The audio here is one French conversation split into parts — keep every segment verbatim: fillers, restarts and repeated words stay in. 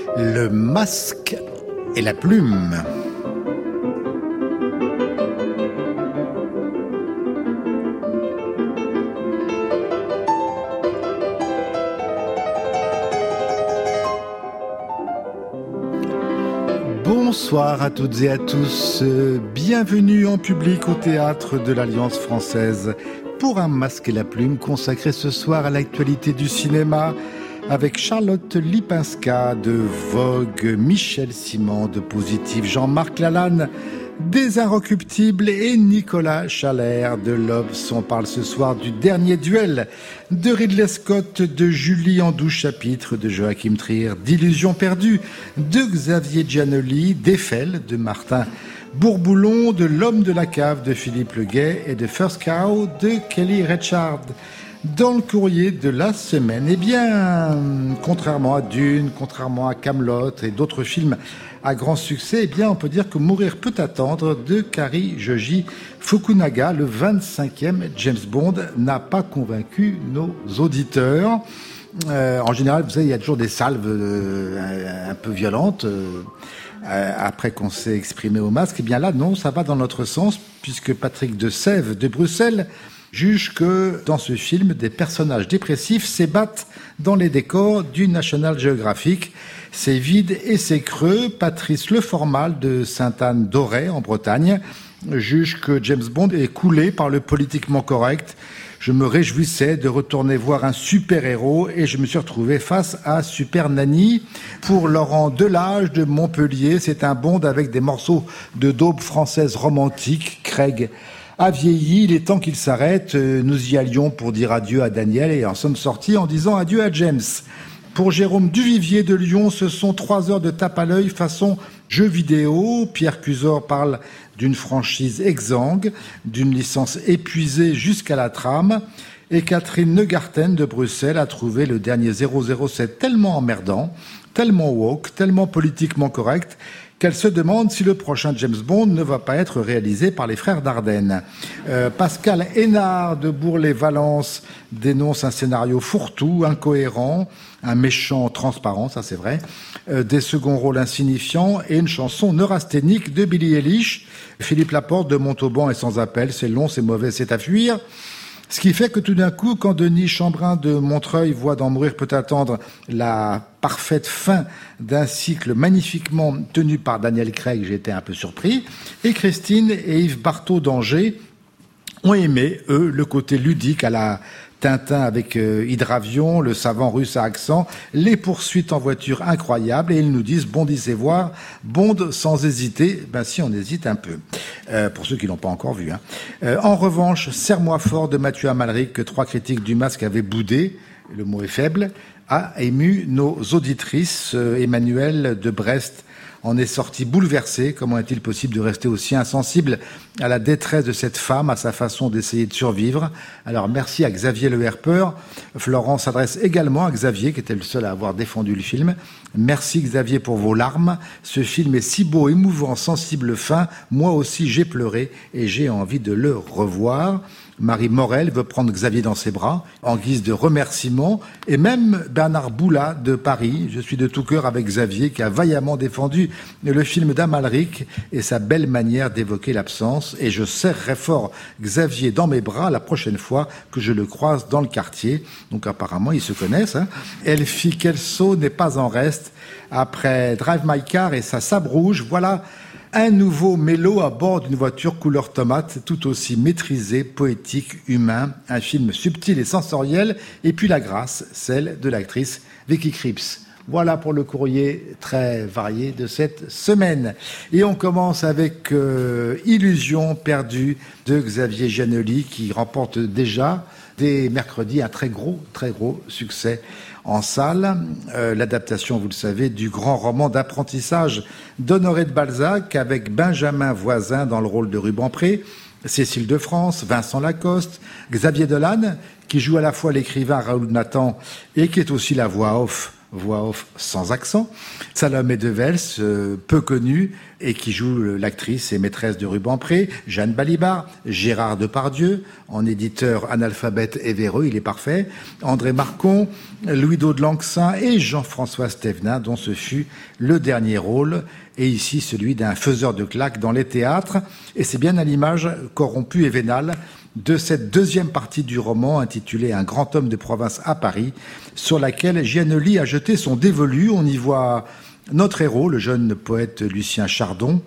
Le masque et la plume. Bonsoir à toutes et à tous, bienvenue en public au théâtre de l'Alliance française pour un masque et la plume consacré ce soir à l'actualité du cinéma avec Charlotte Lipinska de Vogue, Michel Simon de Positif, Jean-Marc Lalanne des Inrecuptibles et Nicolas Chalère de l'Obs. On parle ce soir du dernier duel de Ridley Scott, de Julie en douze chapitres de Joachim Trier, d'Illusions perdues de Xavier Giannoli, d'Eiffel de Martin Bourboulon, de L'homme de la cave de Philippe Leguet et de First Cow de Kelly Reichardt. Dans le courrier de la semaine, eh bien, contrairement à Dune, contrairement à Kaamelott et d'autres films à grand succès, eh bien, on peut dire que Mourir peut attendre de Kari Joji Fukunaga, le vingt-cinquième James Bond, n'a pas convaincu nos auditeurs. Euh, en général, vous savez, il y a toujours des salves euh, un peu violentes euh, après qu'on s'est exprimé au masque. Eh bien là, non, ça va dans notre sens, puisque Patrick de Sèvres de Bruxelles juge que dans ce film, des personnages dépressifs s'ébattent dans les décors du National Geographic. C'est vide et c'est creux. Patrice Leformal de Sainte-Anne-d'Auray en Bretagne juge que James Bond est coulé par le politiquement correct. Je me réjouissais de retourner voir un super-héros et je me suis retrouvé face à Super Nanny. Pour Laurent Delage de Montpellier, c'est un Bond avec des morceaux de daube française romantique. Craig a vieilli, il est temps qu'il s'arrête. Nous y allions pour dire adieu à Daniel et en sommes sortis en disant adieu à James. Pour Jérôme Duvivier de Lyon, ce sont trois heures de tape à l'œil façon jeu vidéo. Pierre Cusor parle d'une franchise exsangue, d'une licence épuisée jusqu'à la trame. Et Catherine Neugarten de Bruxelles a trouvé le dernier zéro zéro sept tellement emmerdant, tellement woke, tellement politiquement correct, qu'elle se demande si le prochain James Bond ne va pas être réalisé par les frères Dardenne. Euh, Pascal Hénard de Bourg-les-Valence dénonce un scénario fourre-tout, incohérent, un méchant transparent, ça c'est vrai, euh, des seconds rôles insignifiants et une chanson neurasthénique de Billie Eilish. Philippe Laporte de Montauban est sans appel, c'est long, c'est mauvais, c'est à fuir. Ce qui fait que tout d'un coup, quand Denis Chambrin de Montreuil voit dans Mourir peut attendre la parfaite fin d'un cycle magnifiquement tenu par Daniel Craig, j'ai été un peu surpris. Et Christine et Yves Barthaud d'Angers ont aimé, eux, le côté ludique à la Tintin avec euh, Hydravion, le savant russe à accent, les poursuites en voiture incroyables, et ils nous disent bondissez voir, Bond sans hésiter. Ben si, on hésite un peu, euh, pour ceux qui l'ont pas encore vu. Hein. Euh, en revanche, Serre-moi fort de Mathieu Amalric, que trois critiques du masque avaient boudé, le mot est faible, a ému nos auditrices. Euh, Emmanuel de Brest en est sorti bouleversé. Comment est-il possible de rester aussi insensible à la détresse de cette femme, à sa façon d'essayer de survivre? Alors merci à Xavier Le Herpeur. Florent s'adresse également à Xavier, qui était le seul à avoir défendu le film. Merci Xavier pour vos larmes. Ce film est si beau, émouvant, sensible, fin. Moi aussi j'ai pleuré et j'ai envie de le revoir. Marie Morel veut prendre Xavier dans ses bras en guise de remerciement, et même Bernard Boulat de Paris. Je suis de tout cœur avec Xavier qui a vaillamment défendu le film d'Amalric et sa belle manière d'évoquer l'absence, et je serrerai fort Xavier dans mes bras la prochaine fois que je le croise dans le quartier. Donc apparemment ils se connaissent. Hein. Elfie Kelso n'est pas en reste. Après Drive My Car et sa sabre rouge, voilà un nouveau mélo à bord d'une voiture couleur tomate, tout aussi maîtrisé, poétique, humain, un film subtil et sensoriel, et puis la grâce, celle de l'actrice Vicky Krieps. Voilà pour le courrier très varié de cette semaine. Et on commence avec euh, Illusions perdues de Xavier Giannoli, qui remporte déjà dès mercredi un très gros, très gros succès en salle. Euh, l'adaptation, vous le savez, du grand roman d'apprentissage d'Honoré de Balzac, avec Benjamin Voisin dans le rôle de Rubempré, Cécile de France, Vincent Lacoste, Xavier Dolan, qui joue à la fois l'écrivain Raoul Nathan et qui est aussi la voix off voix off sans accent. Salomé Devels, euh, peu connue, et qui joue l'actrice et maîtresse de Rubempré, Jeanne Balibar, Gérard Depardieu, en éditeur analphabète et véreux, il est parfait, André Marcon, Louis-Do de Langsin et Jean-François Stévenin, dont ce fut le dernier rôle, et ici celui d'un faiseur de claques dans les théâtres. Et c'est bien à l'image corrompue et vénale de cette deuxième partie du roman intitulée « Un grand homme de province à Paris », sur laquelle Giannoli a jeté son dévolu. On y voit notre héros, le jeune poète Lucien Chardon,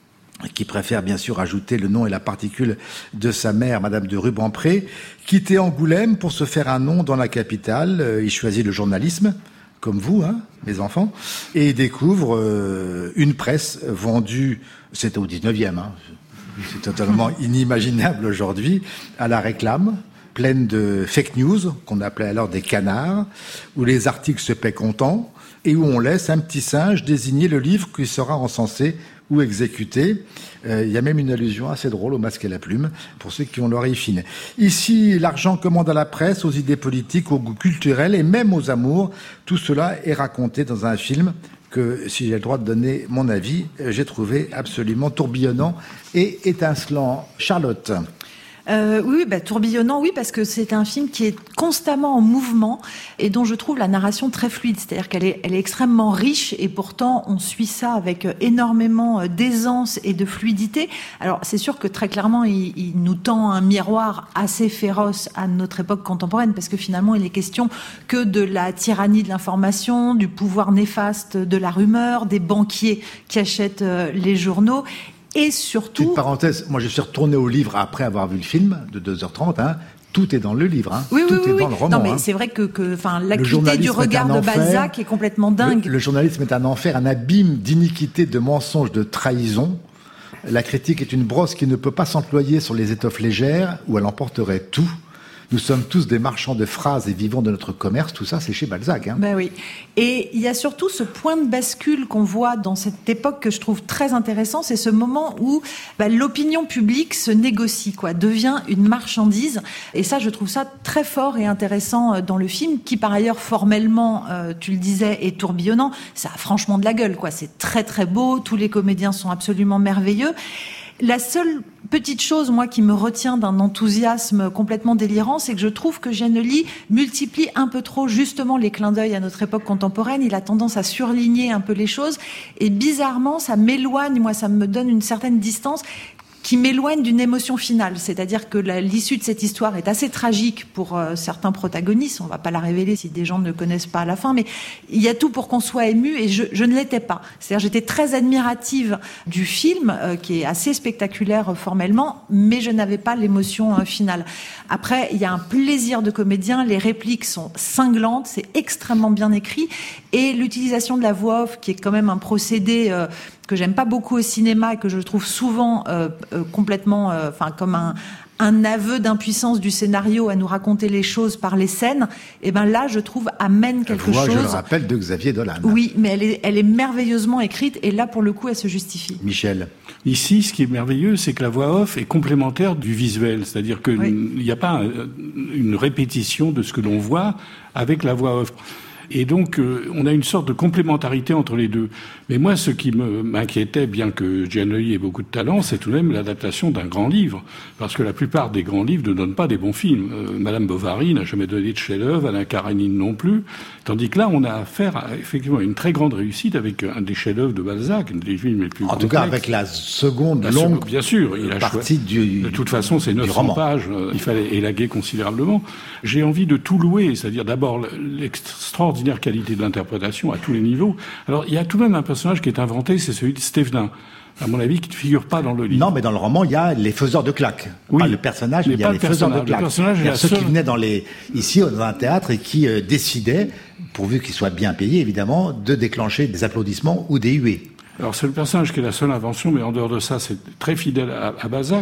qui préfère bien sûr ajouter le nom et la particule de sa mère, Madame de Rubempré, quitter Angoulême pour se faire un nom dans la capitale. Il choisit le journalisme, comme vous, hein, mes enfants, et il découvre euh, une presse vendue, c'était au dix-neuvième, hein, c'est totalement inimaginable aujourd'hui, à la réclame, pleine de fake news, qu'on appelait alors des canards, où les articles se paient comptant, et où on laisse un petit singe désigner le livre qui sera encensé ou exécuté. Euh, il y a même une allusion assez drôle au Masque et la Plume, pour ceux qui ont l'oreille fine. Ici, l'argent commande à la presse, aux idées politiques, aux goûts culturels et même aux amours. Tout cela est raconté dans un film que, si j'ai le droit de donner mon avis, j'ai trouvé absolument tourbillonnant et étincelant. Charlotte. Euh, oui, bah, tourbillonnant, oui, parce que c'est un film qui est constamment en mouvement et dont je trouve la narration très fluide. C'est-à-dire qu'elle est, elle est extrêmement riche et pourtant on suit ça avec énormément d'aisance et de fluidité. Alors c'est sûr que très clairement il, il nous tend un miroir assez féroce à notre époque contemporaine, parce que finalement il est question que de la tyrannie de l'information, du pouvoir néfaste de la rumeur, des banquiers qui achètent les journaux. Et surtout... Petite parenthèse, moi je suis retourné au livre après avoir vu le film de deux heures trente, hein. Tout est dans le livre, hein. Oui, tout oui, est oui, dans oui. le roman. Non, mais hein. c'est vrai que, que enfin, l'acuité du regard de Balzac est complètement dingue. Le, le journalisme est un enfer, un abîme d'iniquité, de mensonges, de trahison. La critique est une brosse qui ne peut pas s'employer sur les étoffes légères, où elle emporterait tout. Nous sommes tous des marchands de phrases et vivons de notre commerce. Tout ça, c'est chez Balzac. Hein. Ben oui. Et il y a surtout ce point de bascule qu'on voit dans cette époque que je trouve très intéressant. C'est ce moment où ben, l'opinion publique se négocie, quoi, devient une marchandise. Et ça, je trouve ça très fort et intéressant dans le film, qui par ailleurs formellement, euh, tu le disais, est tourbillonnant. Ça a franchement de la gueule, quoi. C'est très très beau. Tous les comédiens sont absolument merveilleux. La seule petite chose, moi, qui me retient d'un enthousiasme complètement délirant, c'est que je trouve que Giannoli multiplie un peu trop, justement, les clins d'œil à notre époque contemporaine. Il a tendance à surligner un peu les choses. Et bizarrement, ça m'éloigne, moi, ça me donne une certaine distance qui m'éloigne d'une émotion finale. C'est-à-dire que la, l'issue de cette histoire est assez tragique pour euh, certains protagonistes. On va pas la révéler si des gens ne connaissent pas à la fin, mais il y a tout pour qu'on soit ému, et je, je ne l'étais pas. C'est-à-dire j'étais très admirative du film, euh, qui est assez spectaculaire euh, formellement, mais je n'avais pas l'émotion euh, finale. Après, il y a un plaisir de comédien, les répliques sont cinglantes, c'est extrêmement bien écrit, et l'utilisation de la voix off, qui est quand même un procédé euh, que j'aime pas beaucoup au cinéma et que je trouve souvent euh, euh, complètement, enfin euh, comme un, un aveu d'impuissance du scénario à nous raconter les choses par les scènes. Et ben là, je trouve amène quelque voix, chose. Je le rappelle, de Xavier Dolan. Oui, mais elle est, elle est merveilleusement écrite et là, pour le coup, elle se justifie. Michel. Ici, ce qui est merveilleux, c'est que la voix off est complémentaire du visuel, c'est-à-dire qu'il n'y a pas une répétition de ce que l'on voit avec la voix off. Et donc, euh, on a une sorte de complémentarité entre les deux. Mais moi, ce qui me, m'inquiétait, bien que Giannoli ait beaucoup de talent, c'est tout de même l'adaptation d'un grand livre. Parce que la plupart des grands livres ne donnent pas des bons films. Euh, Madame Bovary n'a jamais donné de chef-d'œuvre, Alain Karénine non plus. Tandis que là, on a affaire à, effectivement, à une très grande réussite avec un des chefs-d'œuvre de Balzac, un des films les plus En complexes. tout cas, avec la seconde la longue seconde, bien sûr, il a partie du De toute façon, c'est neuf cents pages. Il fallait élaguer considérablement. J'ai envie de tout louer, c'est-à-dire d'abord l'extraordinaire qualité de l'interprétation à tous les niveaux. Alors, il y a tout de même un personnage qui est inventé, c'est celui de Stévenin, à mon avis, qui ne figure pas dans le livre. Non, mais dans le roman, il y a les faiseurs de claques. Oui. Pas le personnage, mais, mais il y a pas les le faiseurs de personnage. claques. Le personnage est la ceux seule... qui venaient dans les, ici, dans un théâtre et qui euh, décidaient, pourvu qu'ils soient bien payés, évidemment, de déclencher des applaudissements ou des huées. Alors, c'est le personnage qui est la seule invention, mais en dehors de ça, c'est très fidèle à, à Balzac.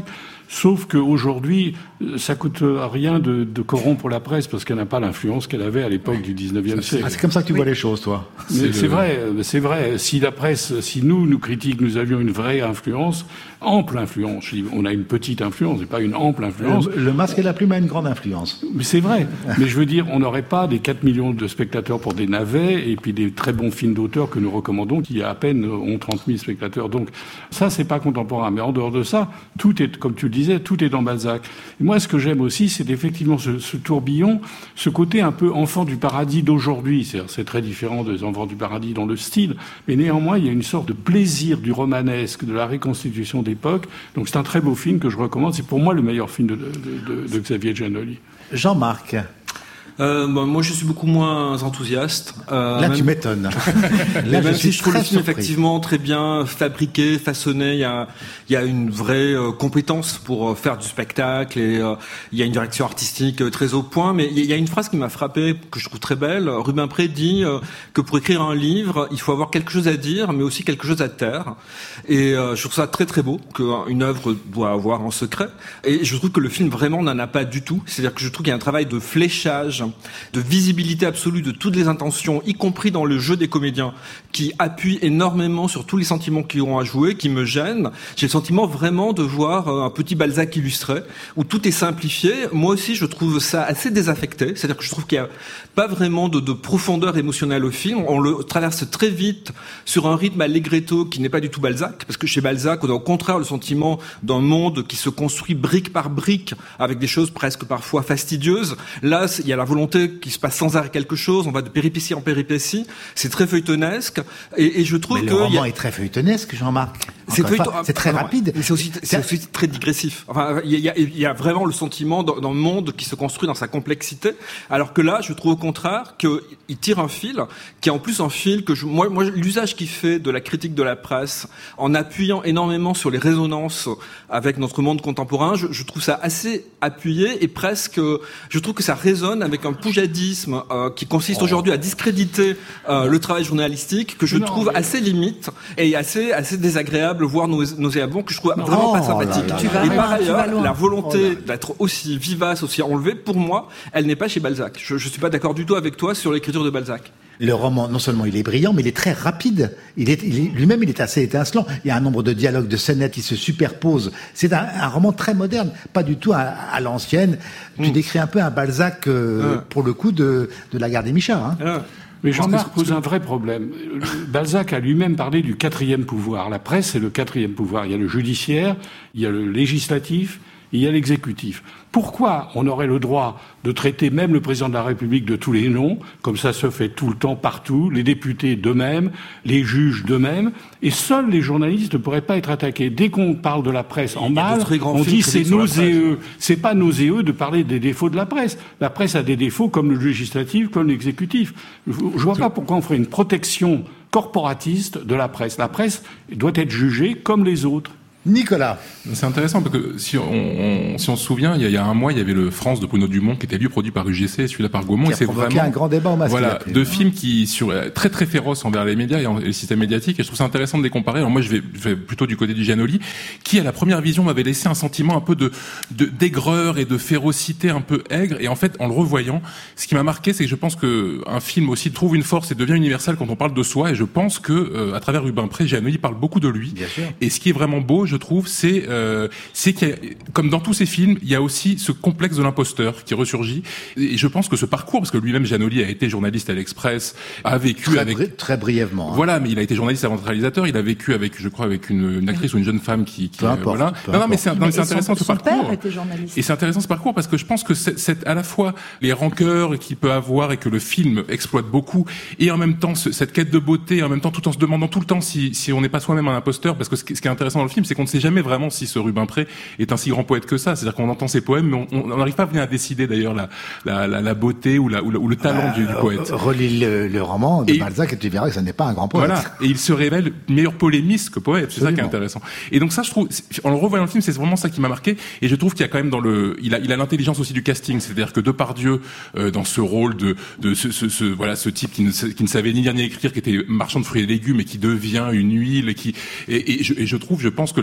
Sauf qu'aujourd'hui, ça coûte rien de, de corrompre la presse parce qu'elle n'a pas l'influence qu'elle avait à l'époque du dix-neuvième siècle. Ah, c'est comme ça que tu oui. vois les choses, toi. Mais c'est, c'est le... vrai, c'est vrai. Si la presse, si nous, nous critiques, nous avions une vraie influence, ample influence. On a une petite influence, et pas une ample influence. Le, le Masque et la Plume a une grande influence. Mais c'est vrai. Mais je veux dire, on n'aurait pas des quatre millions de spectateurs pour des navets et puis des très bons films d'auteur que nous recommandons qui à peine ont trente mille spectateurs. Donc ça, c'est pas contemporain. Mais en dehors de ça, tout est, comme tu le disais, tout est dans Balzac. Et moi, ce que j'aime aussi, c'est effectivement ce, ce tourbillon, ce côté un peu enfant du paradis d'aujourd'hui. C'est, c'est très différent des enfants du paradis dans le style, mais néanmoins, il y a une sorte de plaisir du romanesque, de la reconstitution d'époque. Donc c'est un très beau film que je recommande. C'est pour moi le meilleur film de, de, de, de Xavier Giannoli. Jean-Marc. Euh, bah, moi, je suis beaucoup moins enthousiaste. Euh, Là, même... tu m'étonnes. Là, même je si je trouve le film surpris. effectivement très bien fabriqué, façonné, il y a, il y a une vraie euh, compétence pour euh, faire du spectacle et euh, il y a une direction artistique euh, très au point. Mais il y a une phrase qui m'a frappé, que je trouve très belle. Rubempré dit euh, que pour écrire un livre, il faut avoir quelque chose à dire, mais aussi quelque chose à taire. Et euh, je trouve ça très très beau qu'une œuvre doit avoir en secret. Et je trouve que le film vraiment n'en a pas du tout. C'est-à-dire que je trouve qu'il y a un travail de fléchage, de visibilité absolue de toutes les intentions, y compris dans le jeu des comédiens, qui appuie énormément sur tous les sentiments qui auront à jouer, qui me gênent. J'ai le sentiment vraiment de voir un petit Balzac illustré, où tout est simplifié. Moi aussi, je trouve ça assez désaffecté. C'est-à-dire que je trouve qu'il n'y a pas vraiment de, de profondeur émotionnelle au film. On le traverse très vite sur un rythme allegretto qui n'est pas du tout Balzac, parce que chez Balzac, on a au contraire le sentiment d'un monde qui se construit brique par brique, avec des choses presque parfois fastidieuses. Là, il y a la volonté qui se passe sans arrêt quelque chose, on va de péripétie en péripétie, c'est très feuilletonesque, et, et je trouve mais que... le roman a... est très feuilletonesque, Jean-Marc. C'est, feuilleton... c'est très rapide. Mais c'est aussi, c'est aussi très digressif. Enfin, il y a, il y a vraiment le sentiment dans, dans le monde qui se construit dans sa complexité, alors que là, je trouve au contraire qu'il tire un fil, qui est en plus un fil que je, moi, moi, l'usage qu'il fait de la critique de la presse, en appuyant énormément sur les résonances avec notre monde contemporain, je, je trouve ça assez appuyé et presque, je trouve que ça résonne avec un poujadisme euh, qui consiste oh. aujourd'hui à discréditer euh, le travail journalistique, que je non, trouve mais... assez limite et assez assez désagréable, voire nauséabond, que je trouve non, vraiment oh, pas sympathique. Là, là, là. Et par loin, ailleurs, la volonté oh, d'être aussi vivace, aussi enlevée, pour moi, elle n'est pas chez Balzac. Je, je suis pas d'accord du tout avec toi sur l'écriture de Balzac. Le roman, non seulement il est brillant, mais il est très rapide. Il est, il est lui-même, il est assez étincelant. Il y a un nombre de dialogues, de scénettes qui se superposent. C'est un, un roman très moderne, pas du tout à, à l'ancienne. Tu mmh. décris un peu un Balzac, euh, ah. pour le coup, de, de la Gare des Michards. Hein. Ah. Mais Jean-Marc pose un vrai problème. Balzac a lui-même parlé du quatrième pouvoir. La presse, c'est le quatrième pouvoir. Il y a le judiciaire, il y a le législatif, il y a l'exécutif. Pourquoi on aurait le droit de traiter même le président de la République de tous les noms, comme ça se fait tout le temps, partout, les députés d'eux-mêmes, les juges d'eux-mêmes, et seuls les journalistes ne pourraient pas être attaqués. Dès qu'on parle de la presse en mal, on dit c'est nauséeux. C'est pas nauséeux de parler des défauts de la presse. La presse a des défauts comme le législatif, comme l'exécutif. Je vois pas pourquoi on ferait une protection corporatiste de la presse. La presse doit être jugée comme les autres. Nicolas. C'est intéressant parce que si on, on, si on se souvient, il y, a, il y a un mois, il y avait le France de Bruno Dumont qui était lui produit par U G C, celui-là par Gaumont. Qui a et c'est provoqué vraiment un grand débat au Masque. Voilà, deux films qui sur très très féroces envers les médias et, en, et le système médiatique. Et je trouve ça intéressant de les comparer. Alors moi, je vais, je vais plutôt du côté du Giannoli, qui à la première vision m'avait laissé un sentiment un peu de, de d'aigreur et de férocité un peu aigre. Et en fait, en le revoyant, ce qui m'a marqué, c'est que je pense que un film aussi trouve une force et devient universel quand on parle de soi. Et je pense que euh, à travers Rubempré, Giannoli parle beaucoup de lui. Bien sûr. Et ce qui est vraiment beau, je trouve, c'est Euh, c'est qu'il y a, comme dans tous ces films, il y a aussi ce complexe de l'imposteur qui ressurgit. Et je pense que ce parcours, parce que lui-même, Giannoli a été journaliste à l'Express, a vécu très avec... Bri- très brièvement. Hein. Voilà, mais il a été journaliste avant d'être réalisateur. Il a vécu avec, je crois, avec une, une actrice ou une jeune femme qui... qui peu importe, voilà. peu non, non, mais c'est, non, mais c'est intéressant son, ce parcours. Son père était journaliste. Et c'est intéressant ce parcours parce que je pense que c'est, c'est à la fois les rancœurs qu'il peut avoir et que le film exploite beaucoup, et en même temps ce, cette quête de beauté, en même temps tout en se demandant tout le temps si, si on n'est pas soi-même un imposteur, parce que ce qui, ce qui est intéressant dans le film, c'est qu'on ne sait jamais vraiment si ce Rubempré est un si grand poète que ça. C'est-à-dire qu'on entend ses poèmes, mais on n'arrive pas à venir à décider d'ailleurs la, la, la, la beauté ou, la, ou, la, ou le talent euh, du, du poète. Relis le, le roman de et, Balzac et tu verras que ça n'est pas un grand poète. Voilà. Et il se révèle meilleur polémiste que poète. C'est Absolument. Ça qui est intéressant. Et donc ça, je trouve, en le revoyant le film, c'est vraiment ça qui m'a marqué. Et je trouve qu'il y a quand même dans le, il a, il a l'intelligence aussi du casting. C'est-à-dire que Depardieu, euh, dans ce rôle de, de ce, ce, ce, voilà, ce type qui ne, qui ne savait ni lire ni écrire, qui était marchand de fruits et légumes et qui devient une huile, et qui, et, et, je, et je trouve, je pense que la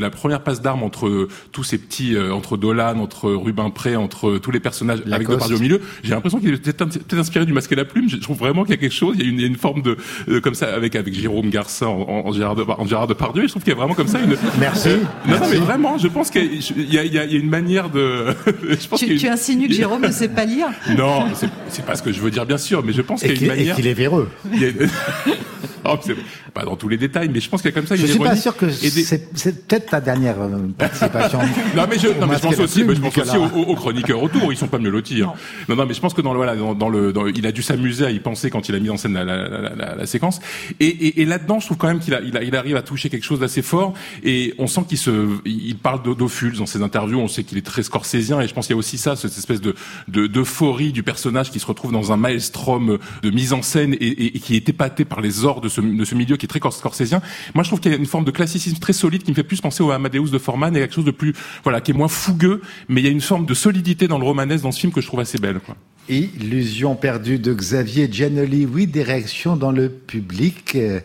la première passe d'armes entre tous ces petits, euh, entre Dolan, entre Rubempré, entre tous les personnages, Lacoste. avec Depardieu au milieu, j'ai l'impression qu'il est peut-être, peut-être inspiré du Masque et la Plume. Je trouve vraiment qu'il y a quelque chose, il y a une, il y a une forme de, euh, comme ça, avec, avec Jérôme Garcin en, en, Gérard, de, en Gérard Depardieu. Je trouve qu'il y a vraiment comme ça une... Merci. Euh, non, Merci. non, mais vraiment, je pense qu'il y a, il y a, il y a une manière de... je pense tu, qu'il y a une... tu insinues que Jérôme ne sait pas lire? Non, c'est, c'est pas ce que je veux dire, bien sûr, mais je pense Et qu'il y a une qu'il, manière... et qu'il est véreux. Il y a... oh, c'est pas dans tous les détails, mais je pense qu'il y a comme ça une Je suis ironie. pas sûr que Et des... c'est, c'est peut-être ta dernière euh, participation. non mais je, non, mais je pense aussi, mais je pense aussi Nicolas. aux, aux chroniqueurs autour, ils sont pas mieux lotis. Hein. Non. non, mais je pense que dans le, voilà, dans, dans le, dans, il a dû s'amuser à y penser quand il a mis en scène la, la, la, la, la séquence. Et, et, et là-dedans, je trouve quand même qu'il a, il, a, il arrive à toucher quelque chose d'assez fort. Et on sent qu'il se, il parle d'Ophuls dans ses interviews. On sait qu'il est très scorsésien. Et je pense qu'il y a aussi ça, cette espèce de, de d'euphorie du personnage qui se retrouve dans un maelstrom de mise en scène et, et, et qui est épaté par les ors de ce, de ce milieu qui est très scorsésien. Moi, je trouve qu'il y a une forme de classicisme très solide qui me fait plus penser au Amadeus de Forman et quelque chose de plus, voilà, qui est moins fougueux, mais il y a une forme de solidité dans le romanesque dans ce film que je trouve assez belle, quoi. Illusion perdue de Xavier Giannoli. Oui, des réactions dans le public. Euh,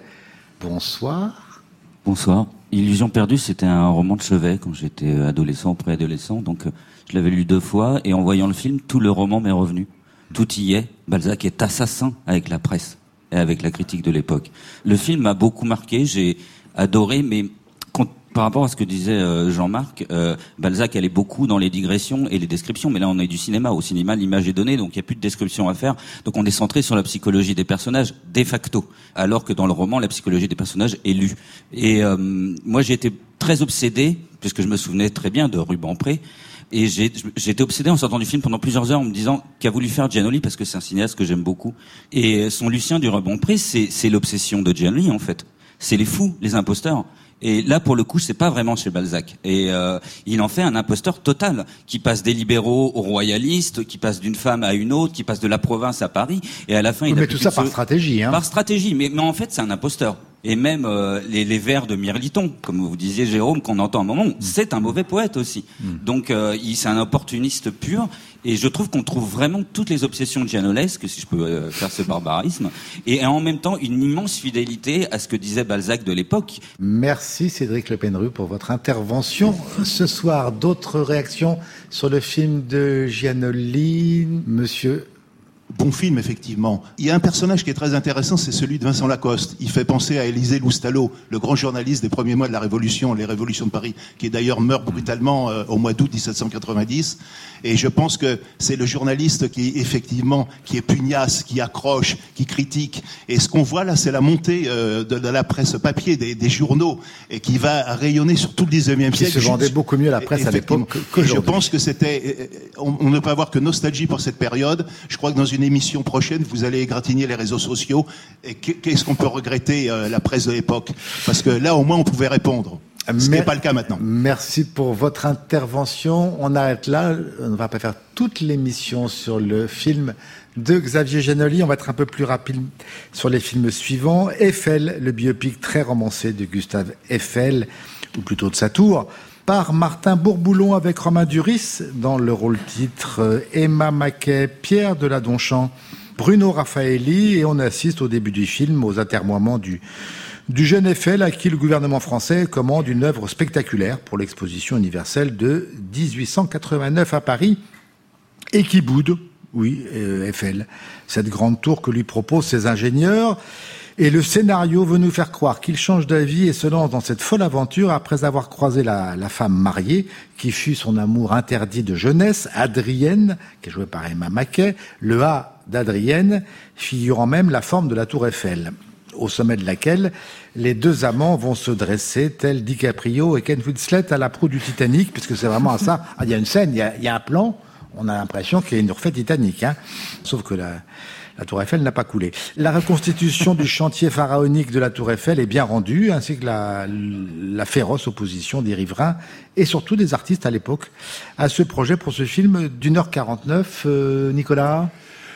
bonsoir. Bonsoir. Illusion perdue, c'était un roman de chevet quand j'étais adolescent ou préadolescent. Donc, euh, je l'avais lu deux fois et en voyant le film, tout le roman m'est revenu. Tout y est. Balzac est assassin avec la presse et avec la critique de l'époque. Le film m'a beaucoup marqué. J'ai adoré, mais par rapport à ce que disait euh, Jean-Marc, euh, Balzac allait beaucoup dans les digressions et les descriptions, mais là on est du cinéma. Au cinéma, l'image est donnée, donc il n'y a plus de description à faire. Donc on est centré sur la psychologie des personnages, de facto, alors que dans le roman, la psychologie des personnages est lue. Et euh, moi j'ai été très obsédé, puisque je me souvenais très bien de Rubempré, et j'ai, j'ai été obsédé en sortant du film pendant plusieurs heures en me disant qu'a voulu faire Giannoli, parce que c'est un cinéaste que j'aime beaucoup. Et son Lucien du Rubempré, c'est, c'est l'obsession de Giannoli en fait. C'est les fous, les imposteurs. Et là, pour le coup, c'est pas vraiment chez Balzac. Et euh, il en fait un imposteur total, qui passe des libéraux aux royalistes, qui passe d'une femme à une autre, qui passe de la province à Paris. Et à la fin, il mais a tout ça par se... stratégie, hein. Par stratégie, mais, mais en fait, c'est un imposteur. Et même euh, les, les vers de Mirliton, comme vous disiez, Jérôme, qu'on entend un moment, mmh. c'est un mauvais poète aussi. Mmh. Donc, euh, il, c'est un opportuniste pur. Et je trouve qu'on trouve vraiment toutes les obsessions giannolesques, si je peux euh, faire ce barbarisme, et en même temps une immense fidélité à ce que disait Balzac de l'époque. Merci Cédric Le Penru pour votre intervention ce soir. D'autres réactions sur le film de Giannoli, monsieur? Bon film, effectivement. Il y a un personnage qui est très intéressant, c'est celui de Vincent Lacoste. Il fait penser à Élisée Loustalot, le grand journaliste des premiers mois de la Révolution, les Révolutions de Paris, qui d'ailleurs meurt brutalement euh, au mois d'août dix-sept cent quatre-vingt-dix. Et je pense que c'est le journaliste qui, effectivement, qui est pugnace, qui accroche, qui critique. Et ce qu'on voit là, c'est la montée euh, de, de la presse papier, des, des journaux, et qui va rayonner sur tout le dix-neuvième siècle. Qui se vendait beaucoup mieux la presse à l'époque qu'aujourd'hui. Je pense que c'était... On, on ne peut avoir que nostalgie pour cette période. Je crois que dans une émission prochaine, vous allez égratigner les réseaux sociaux. Et qu'est-ce qu'on peut regretter, euh, la presse de l'époque? Parce que là, au moins, on pouvait répondre. Ce n'est pas le cas maintenant. Merci pour votre intervention. On arrête là. On ne va pas faire toute l'émission sur le film de Xavier Giannoli. On va être un peu plus rapide sur les films suivants. Eiffel, le biopic très romancé de Gustave Eiffel, ou plutôt de sa tour, par Martin Bourboulon avec Romain Duris dans le rôle titre, Emma Mackey, Pierre Deladonchamp, Bruno Raffaelli, et on assiste au début du film aux atermoiements du du jeune Eiffel à qui le gouvernement français commande une œuvre spectaculaire pour l'exposition universelle de dix-huit cent quatre-vingt-neuf à Paris et qui boude, oui, euh, Eiffel, cette grande tour que lui proposent ses ingénieurs. Et le scénario veut nous faire croire qu'il change d'avis et se lance dans cette folle aventure après avoir croisé la, la femme mariée qui fut son amour interdit de jeunesse, Adrienne, qui est jouée par Emma Mackey, le A d'Adrienne figurant même la forme de la tour Eiffel, au sommet de laquelle les deux amants vont se dresser, tels DiCaprio et Ken Winslet à la proue du Titanic, puisque c'est vraiment à ça. Ah, il y a une scène, il y a, il y a un plan, on a l'impression qu'il y a une refait Titanic, hein. Sauf que la, la tour Eiffel n'a pas coulé. La reconstitution du chantier pharaonique de la tour Eiffel est bien rendue, ainsi que la, la féroce opposition des riverains et surtout des artistes à l'époque à ce projet pour ce film d'une heure quarante-neuf. Euh, Nicolas ?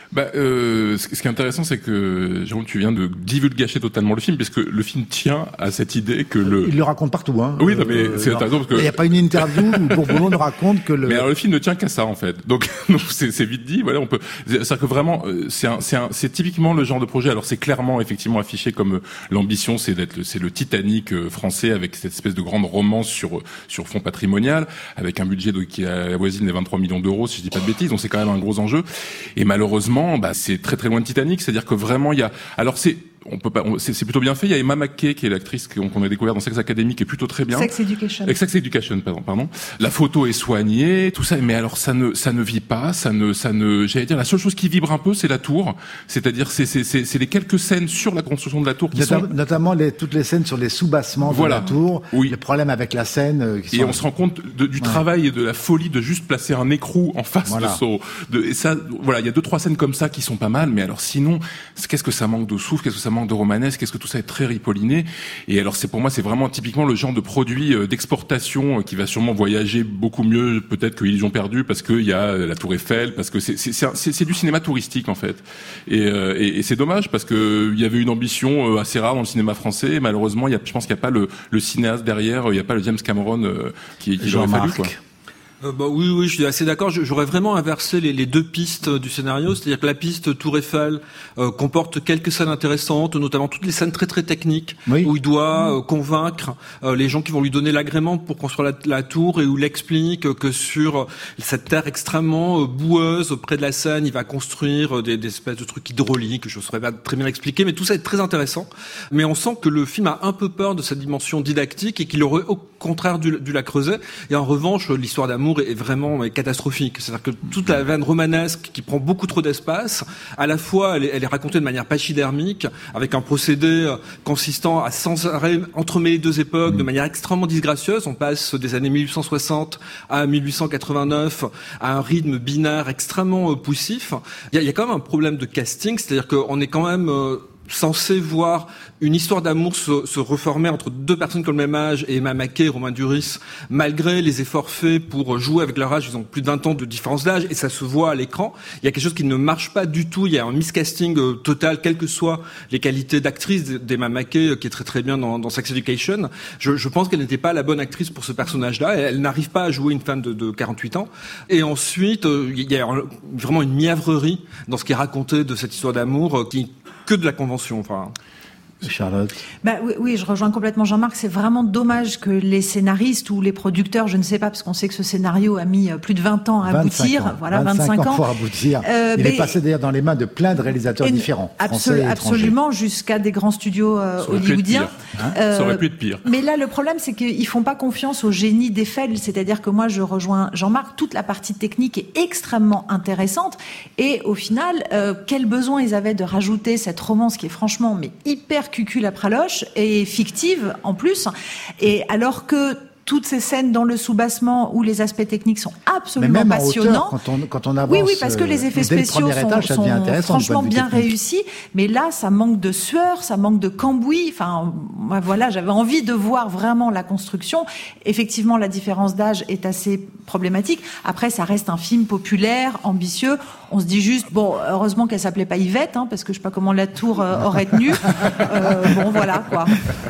Bah, euh, ce qui est intéressant, c'est que Jérôme, tu viens de divulgacher totalement le film, puisque le film tient à cette idée que le. Il le raconte partout, hein. Oui, non, mais euh, c'est intéressant parce que. Il n'y a pas une interview où Bourboulon ne raconte que le. Mais alors le film ne tient qu'à ça en fait. Donc, donc c'est, c'est vite dit. Voilà, on peut. C'est-à-dire que vraiment, c'est un, c'est un, c'est typiquement le genre de projet. Alors c'est clairement effectivement affiché comme euh, l'ambition, c'est d'être, le, c'est le Titanic euh, français avec cette espèce de grande romance sur sur fond patrimonial, avec un budget de, qui avoisine les vingt-trois millions d'euros, si je dis pas de bêtises. Donc c'est quand même un gros enjeu. Et malheureusement, bah c'est très très loin de Titanic, c'est-à-dire que vraiment il y a, alors c'est, on peut pas, on, c'est, c'est plutôt bien fait. Il y a Emma McKay qui est l'actrice qu'on, qu'on a découvert dans Sex Academy, qui est plutôt très bien. Sex Education. Avec Sex Education, pardon, pardon. La photo est soignée, tout ça, mais alors ça ne, ça ne vit pas, ça ne, ça ne, j'allais dire la seule chose qui vibre un peu, c'est la tour. C'est-à-dire c'est, c'est, c'est, c'est les quelques scènes sur la construction de la tour qui Notam- sont, notamment les, toutes les scènes sur les soubassements Voilà. de la tour. Oui. Les problèmes avec la scène. Euh, qui et sont... on se rend compte de, du Ouais. travail et de la folie de juste placer un écrou en face Voilà. de son, de, et ça, voilà, il y a deux, trois scènes comme ça qui sont pas mal, mais alors sinon, qu'est-ce que ça manque de souffle, qu'est-ce que ça manque de romanesque, qu'est-ce que tout ça est très ripolliné. Et alors c'est pour moi, c'est vraiment typiquement le genre de produit euh, d'exportation euh, qui va sûrement voyager beaucoup mieux peut-être que Illusion perdue, parce qu'il y a euh, la Tour Eiffel, parce que c'est, c'est, c'est, c'est, c'est du cinéma touristique en fait. Et, euh, et, et c'est dommage parce que il y avait une ambition euh, assez rare dans le cinéma français. Et malheureusement, il y a, je pense qu'il n'y a pas le, le cinéaste derrière, il n'y a pas le James Cameron euh, qui, qui aurait fallu, quoi. Euh, bah, oui, oui, je suis assez d'accord. J'aurais vraiment inversé les, les deux pistes du scénario, c'est-à-dire que la piste Tour Eiffel euh, comporte quelques scènes intéressantes, notamment toutes les scènes très très techniques, Oui. où il doit euh, convaincre euh, les gens qui vont lui donner l'agrément pour construire la, la tour, et où il explique que sur euh, cette terre extrêmement euh, boueuse près de la Seine, il va construire euh, des, des espèces de trucs hydrauliques. Je ne saurais pas très bien expliquer, mais tout ça est très intéressant. Mais on sent que le film a un peu peur de cette dimension didactique et qu'il aurait au contraire dû, dû la creuser. Et en revanche, l'histoire d'amour est vraiment catastrophique. C'est-à-dire que toute la veine romanesque qui prend beaucoup trop d'espace, à la fois elle est, elle est racontée de manière pachydermique, avec un procédé consistant à sans arrêt entremêler deux époques de manière extrêmement disgracieuse. On passe des années mille huit cent soixante à mille huit cent quatre-vingt-neuf à un rythme binaire extrêmement poussif. Il y a, il y a quand même un problème de casting, c'est-à-dire qu'on est quand même euh, censé voir une histoire d'amour se, se reformer entre deux personnes qui ont le même âge, et Emma McKay et Romain Duris, malgré les efforts faits pour jouer avec leur âge. Ils ont plus de vingt ans de différence d'âge, et ça se voit à l'écran. Il y a quelque chose qui ne marche pas du tout. Il y a un miscasting euh, total, quelles que soient les qualités d'actrice d'Emma McKay, euh, qui est très très bien dans, dans Sex Education. Je, je pense qu'elle n'était pas la bonne actrice pour ce personnage-là. Elle, elle n'arrive pas à jouer une femme de, de quarante-huit ans. Et ensuite, euh, il y a vraiment une mièvrerie dans ce qui est raconté de cette histoire d'amour, euh, qui que de la convention, enfin. Charlotte. Bah oui, oui, je rejoins complètement Jean-Marc. C'est vraiment dommage que les scénaristes ou les producteurs, je ne sais pas, parce qu'on sait que ce scénario a mis plus de vingt ans à aboutir. Ans. Voilà, vingt-cinq ans pour aboutir. Euh, Il mais... est passé d'ailleurs dans les mains de plein de réalisateurs et différents, absolu- français et absolument, jusqu'à des grands studios euh, hollywoodiens. Hein euh, ça aurait pu être pire. Mais là, le problème, c'est qu'ils font pas confiance au génie d'Eiffel. C'est-à-dire que moi, je rejoins Jean-Marc. Toute la partie technique est extrêmement intéressante. Et au final, euh, quel besoin ils avaient de rajouter cette romance qui est franchement mais hyper cucul à praloche et fictive en plus. Et alors que toutes ces scènes dans le soubassement où les aspects techniques sont absolument Mais même passionnants. En hauteur, quand on, quand on avance, oui, oui, parce que les effets spéciaux sont, étage, sont franchement bien réussis. Mais là, ça manque de sueur, ça manque de cambouis. Enfin, moi, voilà, j'avais envie de voir vraiment la construction. Effectivement, la différence d'âge est assez problématique. Après, ça reste un film populaire, ambitieux. On se dit juste, bon, heureusement qu'elle s'appelait pas Yvette, hein, parce que je sais pas comment la tour euh, aurait tenu. euh, bon, voilà, quoi.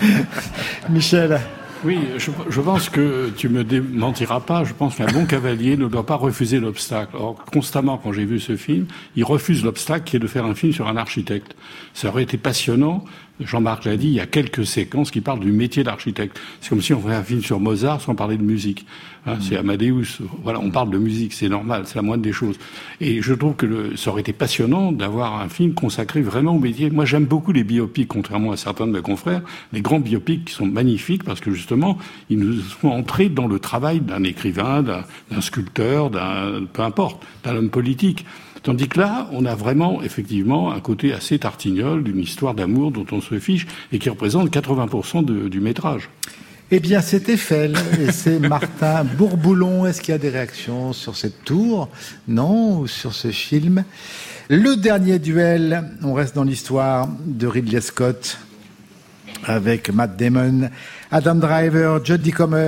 Michel. Oui, je, je pense que tu me démentiras pas. Je pense qu'un bon cavalier ne doit pas refuser l'obstacle. Or, constamment, quand j'ai vu ce film, il refuse l'obstacle qui est de faire un film sur un architecte. Ça aurait été passionnant. Jean-Marc l'a dit, il y a quelques séquences qui parlent du métier d'architecte. C'est comme si on faisait un film sur Mozart sans parler de musique. Hein, mmh. C'est Amadeus. Voilà, on parle de musique, c'est normal, c'est la moindre des choses. Et je trouve que le, ça aurait été passionnant d'avoir un film consacré vraiment au métier. Moi, j'aime beaucoup les biopics, contrairement à certains de mes confrères. Les grands biopics qui sont magnifiques parce que justement, ils nous sont entrés dans le travail d'un écrivain, d'un, d'un sculpteur, d'un, peu importe, d'un homme politique. Tandis que là, on a vraiment, effectivement, un côté assez tartignol d'une histoire d'amour dont on se fiche et qui représente quatre-vingts pour cent de, du métrage. Eh bien, c'est Eiffel et c'est Martin Bourboulon. Est-ce qu'il y a des réactions sur cette tour? Non, ou sur ce film? Le dernier duel, on reste dans l'histoire de Ridley Scott avec Matt Damon, Adam Driver, Jodie Comer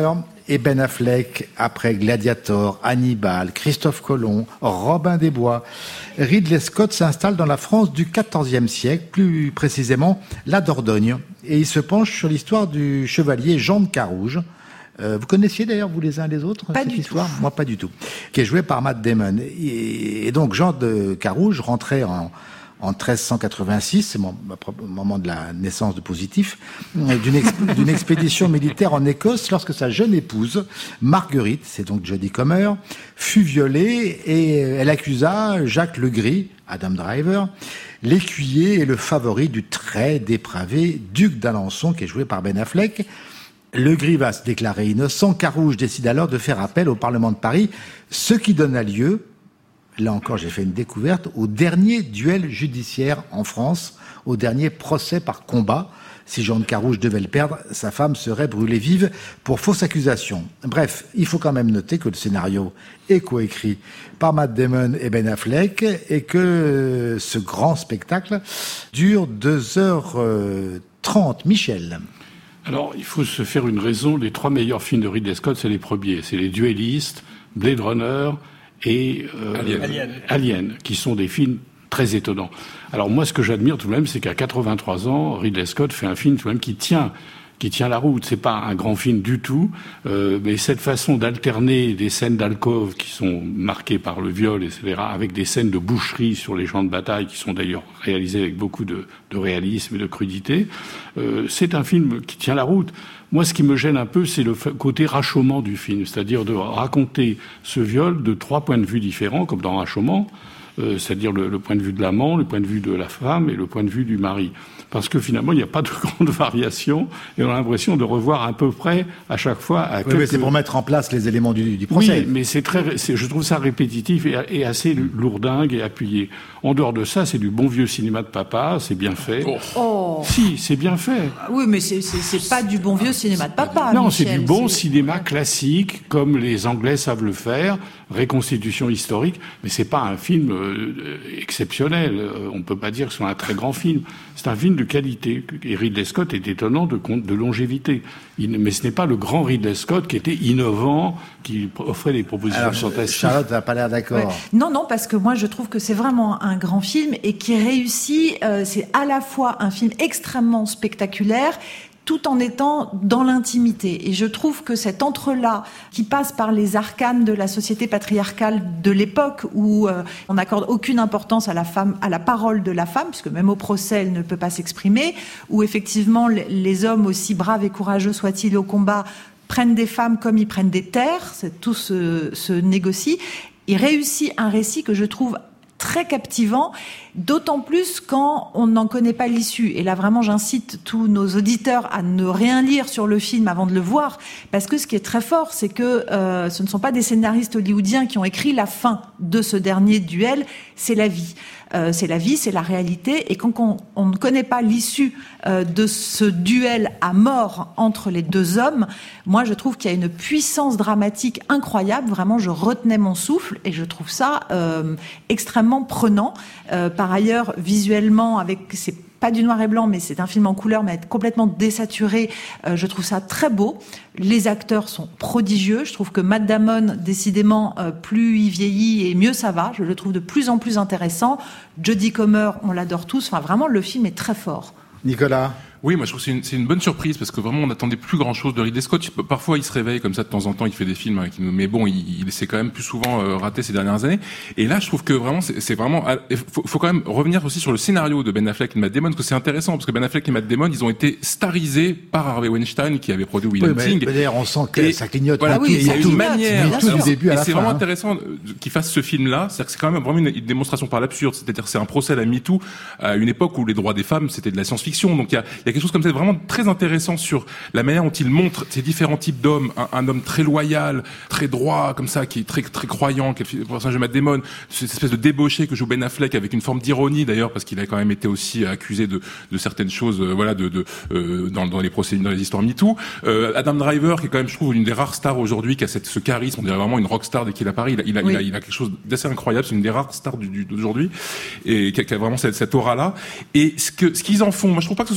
et Ben Affleck après Gladiator, Hannibal, Christophe Colomb, Robin des Bois. Ridley Scott s'installe dans la France du quatorzième siècle, plus précisément la Dordogne, et il se penche sur l'histoire du chevalier Jean de Carouge. Euh, vous connaissiez d'ailleurs, vous les uns les autres, pas cette du histoire tout. Moi, pas du tout. Qui est joué par Matt Damon. Et, et donc, Jean de Carouge rentrait en, en treize cent quatre-vingt-six, c'est mon, mon moment de la naissance de Positif, d'une, ex, d'une expédition militaire en Écosse lorsque sa jeune épouse, Marguerite, c'est donc Jodie Comer, fut violée et elle accusa Jacques Legris, Adam Driver, l'écuyer et le favori du très dépravé duc d'Alençon, qui est joué par Ben Affleck. Legris va se déclarer innocent. Carouge décide alors de faire appel au Parlement de Paris, ce qui donna lieu, là encore j'ai fait une découverte, au dernier duel judiciaire en France, au dernier procès par combat. Si Jean de Carouge devait le perdre, sa femme serait brûlée vive pour fausse accusation. Bref, il faut quand même noter que le scénario est coécrit par Matt Damon et Ben Affleck et que ce grand spectacle dure deux heures trente. Michel. Alors, il faut se faire une raison. Les trois meilleurs films de Ridley Scott, c'est les premiers. C'est Les Duellistes, Blade Runner et euh, Alien. Alien. Alien, qui sont des films très étonnants. Alors moi, ce que j'admire tout de même, c'est qu'à quatre-vingt-trois ans, Ridley Scott fait un film tout de même qui tient, qui tient la route. C'est pas un grand film du tout, euh, mais cette façon d'alterner des scènes d'alcôve qui sont marquées par le viol, et cetera, avec des scènes de boucherie sur les champs de bataille, qui sont d'ailleurs réalisées avec beaucoup de, de réalisme et de crudité, euh, c'est un film qui tient la route. Moi, ce qui me gêne un peu, c'est le côté rachomant du film, c'est-à-dire de raconter ce viol de trois points de vue différents, comme dans Rashomon, euh, c'est-à-dire le, le point de vue de l'amant, le point de vue de la femme et le point de vue du mari. Parce que finalement, il n'y a pas de grande variation et on a l'impression de revoir à peu près à chaque fois. À oui, quelques... mais c'est pour mettre en place les éléments du, du procès. Oui, mais c'est très, c'est, je trouve ça répétitif et, et assez lourdingue et appuyé. En dehors de ça, c'est du bon vieux cinéma de papa, c'est bien fait. Oh. Oh. Si, c'est bien fait. Oui, mais c'est, c'est, c'est pas du bon vieux cinéma de papa. Non, Michel, c'est du bon c'est... cinéma classique, comme les Anglais savent le faire, reconstitution historique, mais c'est pas un film euh, exceptionnel. Euh, on peut pas dire que c'est un très grand film. C'est un film de qualité. Et Ridley Scott est étonnant de, de longévité. Il, mais ce n'est pas le grand Ridley Scott qui était innovant, qui offrait des propositions Alors, fantastiques. Charlotte n'a pas l'air d'accord. Ouais. Non, non, parce que moi je trouve que c'est vraiment un grand film et qui réussit. Euh, c'est à la fois un film extrêmement spectaculaire, tout en étant dans l'intimité. Et je trouve que cet entre-là, qui passe par les arcanes de la société patriarcale de l'époque, où euh, on n'accorde aucune importance à la femme, à la parole de la femme, puisque même au procès, elle ne peut pas s'exprimer, où effectivement les hommes, aussi braves et courageux soient-ils au combat, prennent des femmes comme ils prennent des terres, c'est, tout se, se négocie. Il réussit un récit que je trouve très captivant, d'autant plus quand on n'en connaît pas l'issue. Et là, vraiment, j'incite tous nos auditeurs à ne rien lire sur le film avant de le voir, parce que ce qui est très fort, c'est que euh, ce ne sont pas des scénaristes hollywoodiens qui ont écrit la fin de ce dernier duel, c'est la vie. Euh, c'est la vie, c'est la réalité, et quand on, on ne connaît pas l'issue euh, de ce duel à mort entre les deux hommes, moi je trouve qu'il y a une puissance dramatique incroyable. Vraiment, je retenais mon souffle et je trouve ça euh, extrêmement prenant. Euh, par ailleurs, visuellement, avec c'est pas du noir et blanc, mais c'est un film en couleur, mais être complètement désaturé, euh, je trouve ça très beau. Les acteurs sont prodigieux. Je trouve que Matt Damon, décidément, euh, plus il vieillit et mieux ça va. Je le trouve de plus en plus intéressant. Jodie Comer, on l'adore tous. Enfin, vraiment, le film est très fort. Nicolas? Oui, moi je trouve que c'est une, c'est une bonne surprise parce que vraiment on n'attendait plus grand chose de Ridley Scott. Parfois il se réveille comme ça de temps en temps, il fait des films avec nous, mais bon, il, il s'est quand même plus souvent euh, raté ces dernières années. Et là, je trouve que vraiment c'est, c'est vraiment, il faut, faut quand même revenir aussi sur le scénario de Ben Affleck et Matt Damon, parce que c'est intéressant parce que Ben Affleck et Matt Damon, ils ont été starisés par Harvey Weinstein qui avait produit Will oui, Hunting. Mais, d'ailleurs, on sent que et, ça clignote. Voilà, tout, oui, il y a une manière, tout du début à et la c'est fin, vraiment hein. intéressant qu'il fasse ce film-là. C'est-à-dire que c'est quand même vraiment une, une démonstration par l'absurde. C'est-à-dire que c'est un procès à la MeToo à une époque où les droits des femmes c'était de la science-fiction. Donc il y a, il y a quelque chose comme ça vraiment très intéressant sur la manière dont il montre ces différents types d'hommes. Un, un homme très loyal, très droit, comme ça, qui est très très croyant, qui est le personnage de Matt Damon, cette espèce de débauché que joue Ben Affleck avec une forme d'ironie d'ailleurs, parce qu'il a quand même été aussi accusé de, de certaines choses, euh, voilà, de, de euh, dans, dans les procès, dans les histoires MeToo. Euh, Adam Driver, qui est quand même, je trouve, une des rares stars aujourd'hui, qui a cette, ce charisme, on dirait vraiment une rockstar dès qu'il apparaît. Il a, il a, oui. il a, il a quelque chose d'assez incroyable. C'est une des rares stars du, du, d'aujourd'hui et qui a, qui a vraiment cette, cette aura-là. Et ce que ce qu'ils en font, moi je trouve pas que ce soit répétitif.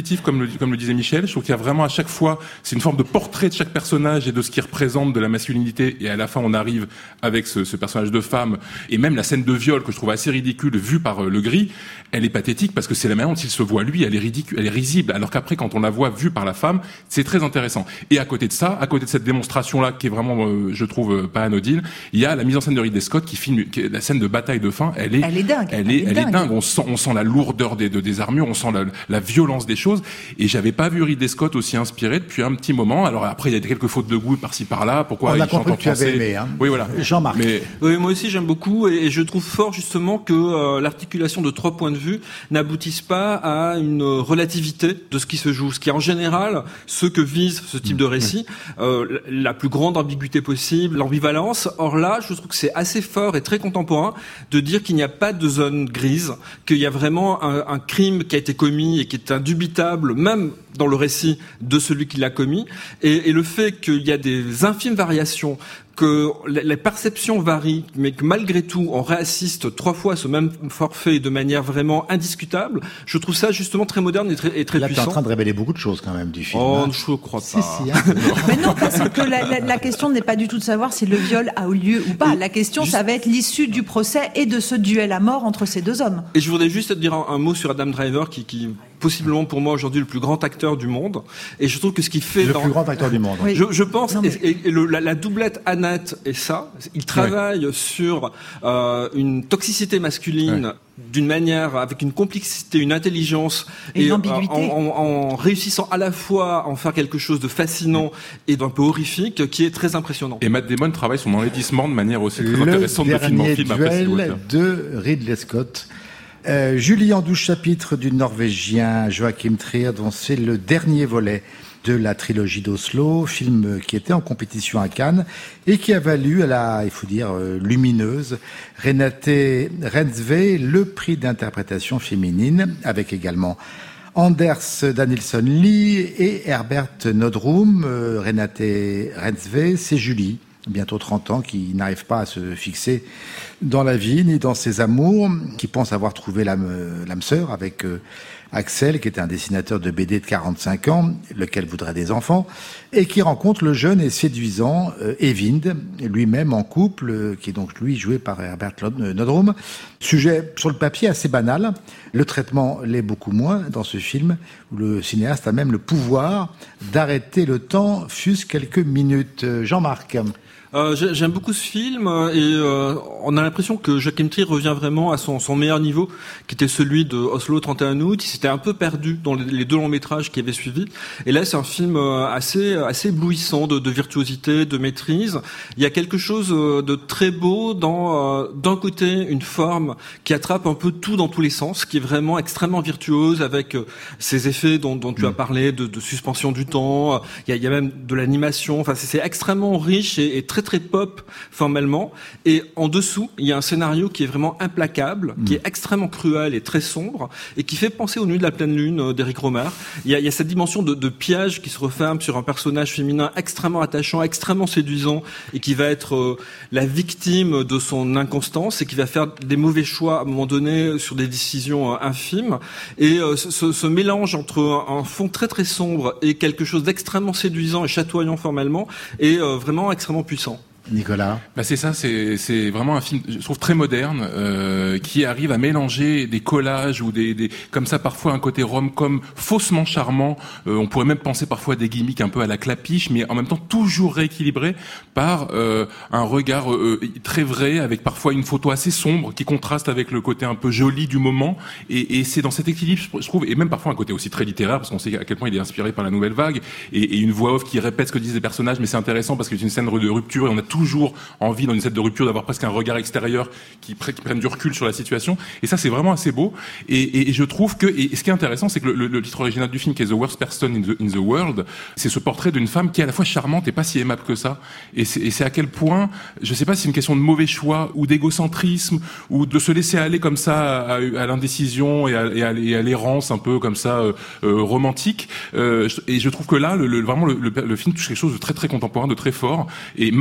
positif, comme le, comme le disait Michel. Je trouve qu'il y a vraiment à chaque fois, c'est une forme de portrait de chaque personnage et de ce qu'il représente de la masculinité. Et à la fin, on arrive avec ce, ce personnage de femme. Et même la scène de viol, que je trouve assez ridicule, vue par euh, Le Gris, elle est pathétique parce que c'est la manière dont il se voit lui, elle est ridicule, elle est risible. Alors qu'après, quand on la voit vue par la femme, c'est très intéressant. Et à côté de ça, à côté de cette démonstration-là, qui est vraiment, euh, je trouve, euh, pas anodine, il y a la mise en scène de Ridley Scott qui filme qui est la scène de bataille de fin. Elle est, elle est dingue. Elle est, elle est, elle est dingue. On sent, on sent la lourdeur des, de, des armures, on sent la, la violence des choses. Et j'avais pas vu Ridley Scott aussi inspiré depuis un petit moment. Alors après, il y a quelques fautes de goût par-ci par-là. Pourquoi on il a chante compris en que tu avais français. aimé, hein. Oui, voilà. Jean-Marc. Mais... Oui, moi aussi j'aime beaucoup et, et je trouve fort justement que euh, l'articulation de trois points de vue n'aboutisse pas à une relativité de ce qui se joue, ce qui est en général ce que vise ce type de récit, euh, la plus grande ambiguïté possible, l'ambivalence. Or là, je trouve que c'est assez fort et très contemporain de dire qu'il n'y a pas de zone grise, qu'il y a vraiment un, un crime qui a été commis et qui est indubitable, même dans le récit de celui qui l'a commis, et, et le fait qu'il y a des infimes variations, que les perceptions varient, mais que malgré tout, on réassiste trois fois à ce même forfait de manière vraiment indiscutable. Je trouve ça justement très moderne et très, et très Là, puissant. Là, t'es en train de révéler beaucoup de choses quand même du film. Oh, hein. je crois pas. Si, si, hein. Mais non, parce que la, la, la question n'est pas du tout de savoir si le viol a eu lieu ou pas. La question, juste... ça va être l'issue du procès et de ce duel à mort entre ces deux hommes. Et je voudrais juste te dire un, un mot sur Adam Driver, qui, qui possiblement pour moi aujourd'hui le plus grand acteur du monde. Et je trouve que ce qu'il fait le dans... plus grand acteur du monde. Oui. Je, je pense, non, mais... et, et le, la, la doublette Annette et ça, il travaille oui. sur euh, une toxicité masculine. Ouais. D'une manière, avec une complexité, une intelligence, et, et une en, ambiguïté. En, en, en réussissant à la fois à en faire quelque chose de fascinant et d'un peu horrifique, qui est très impressionnant. Et Matt Damon travaille son enlaidissement de manière aussi très intéressante de film en film. Le dernier duel de Ridley Scott. Euh, Julie en douze chapitres du Norvégien Joachim Trier, dont c'est le dernier volet de la trilogie d'Oslo, film qui était en compétition à Cannes et qui a valu à la, il faut dire, euh, lumineuse Renate Reinsve le prix d'interprétation féminine, avec également Anders Danielsson Lee et Herbert Nordrum. Euh, Renate Reinsve, c'est Julie, bientôt trente ans, qui n'arrive pas à se fixer dans la vie ni dans ses amours, qui pense avoir trouvé l'âme, l'âme sœur avec euh, Axel, qui était un dessinateur de B D de quarante-cinq ans, lequel voudrait des enfants, et qui rencontre le jeune et séduisant euh, Eyvind, lui-même en couple, euh, qui est donc lui joué par Herbert Nordrum. Sujet sur le papier assez banal, le traitement l'est beaucoup moins dans ce film, où le cinéaste a même le pouvoir d'arrêter le temps, fût-ce quelques minutes. Jean-Marc. Euh, j'aime beaucoup ce film et euh, on a l'impression que Joachim Trier revient vraiment à son, son meilleur niveau, qui était celui de Oslo trente et un août. Il s'était un peu perdu dans les, les deux longs métrages qui avaient suivi. Et là, c'est un film assez assez éblouissant de, de virtuosité, de maîtrise. Il y a quelque chose de très beau dans euh, d'un côté une forme qui attrape un peu tout dans tous les sens, qui est vraiment extrêmement virtuose avec euh, ces effets dont, dont tu as parlé de, de suspension du temps. Il y a, il y a même de l'animation. Enfin, c'est, c'est extrêmement riche et, et très très pop formellement, et en dessous il y a un scénario qui est vraiment implacable, mmh. qui est extrêmement cruel et très sombre, et qui fait penser aux Nuits de la pleine lune euh, d'Éric Rohmer. Il y a, il y a cette dimension de, de piège qui se referme sur un personnage féminin extrêmement attachant, extrêmement séduisant, et qui va être euh, la victime de son inconstance, et qui va faire des mauvais choix à un moment donné sur des décisions euh, infimes, et euh, ce, ce mélange entre un, un fond très très sombre et quelque chose d'extrêmement séduisant et chatoyant formellement est euh, vraiment extrêmement puissant. Nicolas. Bah c'est ça, c'est c'est vraiment un film, je trouve très moderne, euh, qui arrive à mélanger des collages ou des, des comme ça parfois un côté rom-com faussement charmant. Euh, on pourrait même penser parfois à des gimmicks un peu à la Clapiche, mais en même temps toujours rééquilibré par euh, un regard euh, très vrai, avec parfois une photo assez sombre qui contraste avec le côté un peu joli du moment. Et, et c'est dans cet équilibre, je trouve, et même parfois un côté aussi très littéraire, parce qu'on sait à quel point il est inspiré par la Nouvelle Vague, et, et une voix off qui répète ce que disent les personnages, mais c'est intéressant parce que c'est une scène de rupture et on a tout toujours envie dans une scène de rupture d'avoir presque un regard extérieur qui, qui prenne du recul sur la situation, et ça c'est vraiment assez beau, et, et, et je trouve que, et ce qui est intéressant, c'est que le, le, le titre original du film, qui est The Worst Person in the, in the World, c'est ce portrait d'une femme qui est à la fois charmante et pas si aimable que ça, et c'est, et c'est à quel point, je sais pas si c'est une question de mauvais choix ou d'égocentrisme ou de se laisser aller comme ça à, à l'indécision et à, et, à, et à l'errance un peu comme ça euh, euh, romantique, euh, et je trouve que là le, le, vraiment le, le, le film touche quelque chose de très très contemporain, de très fort, et malgré voilà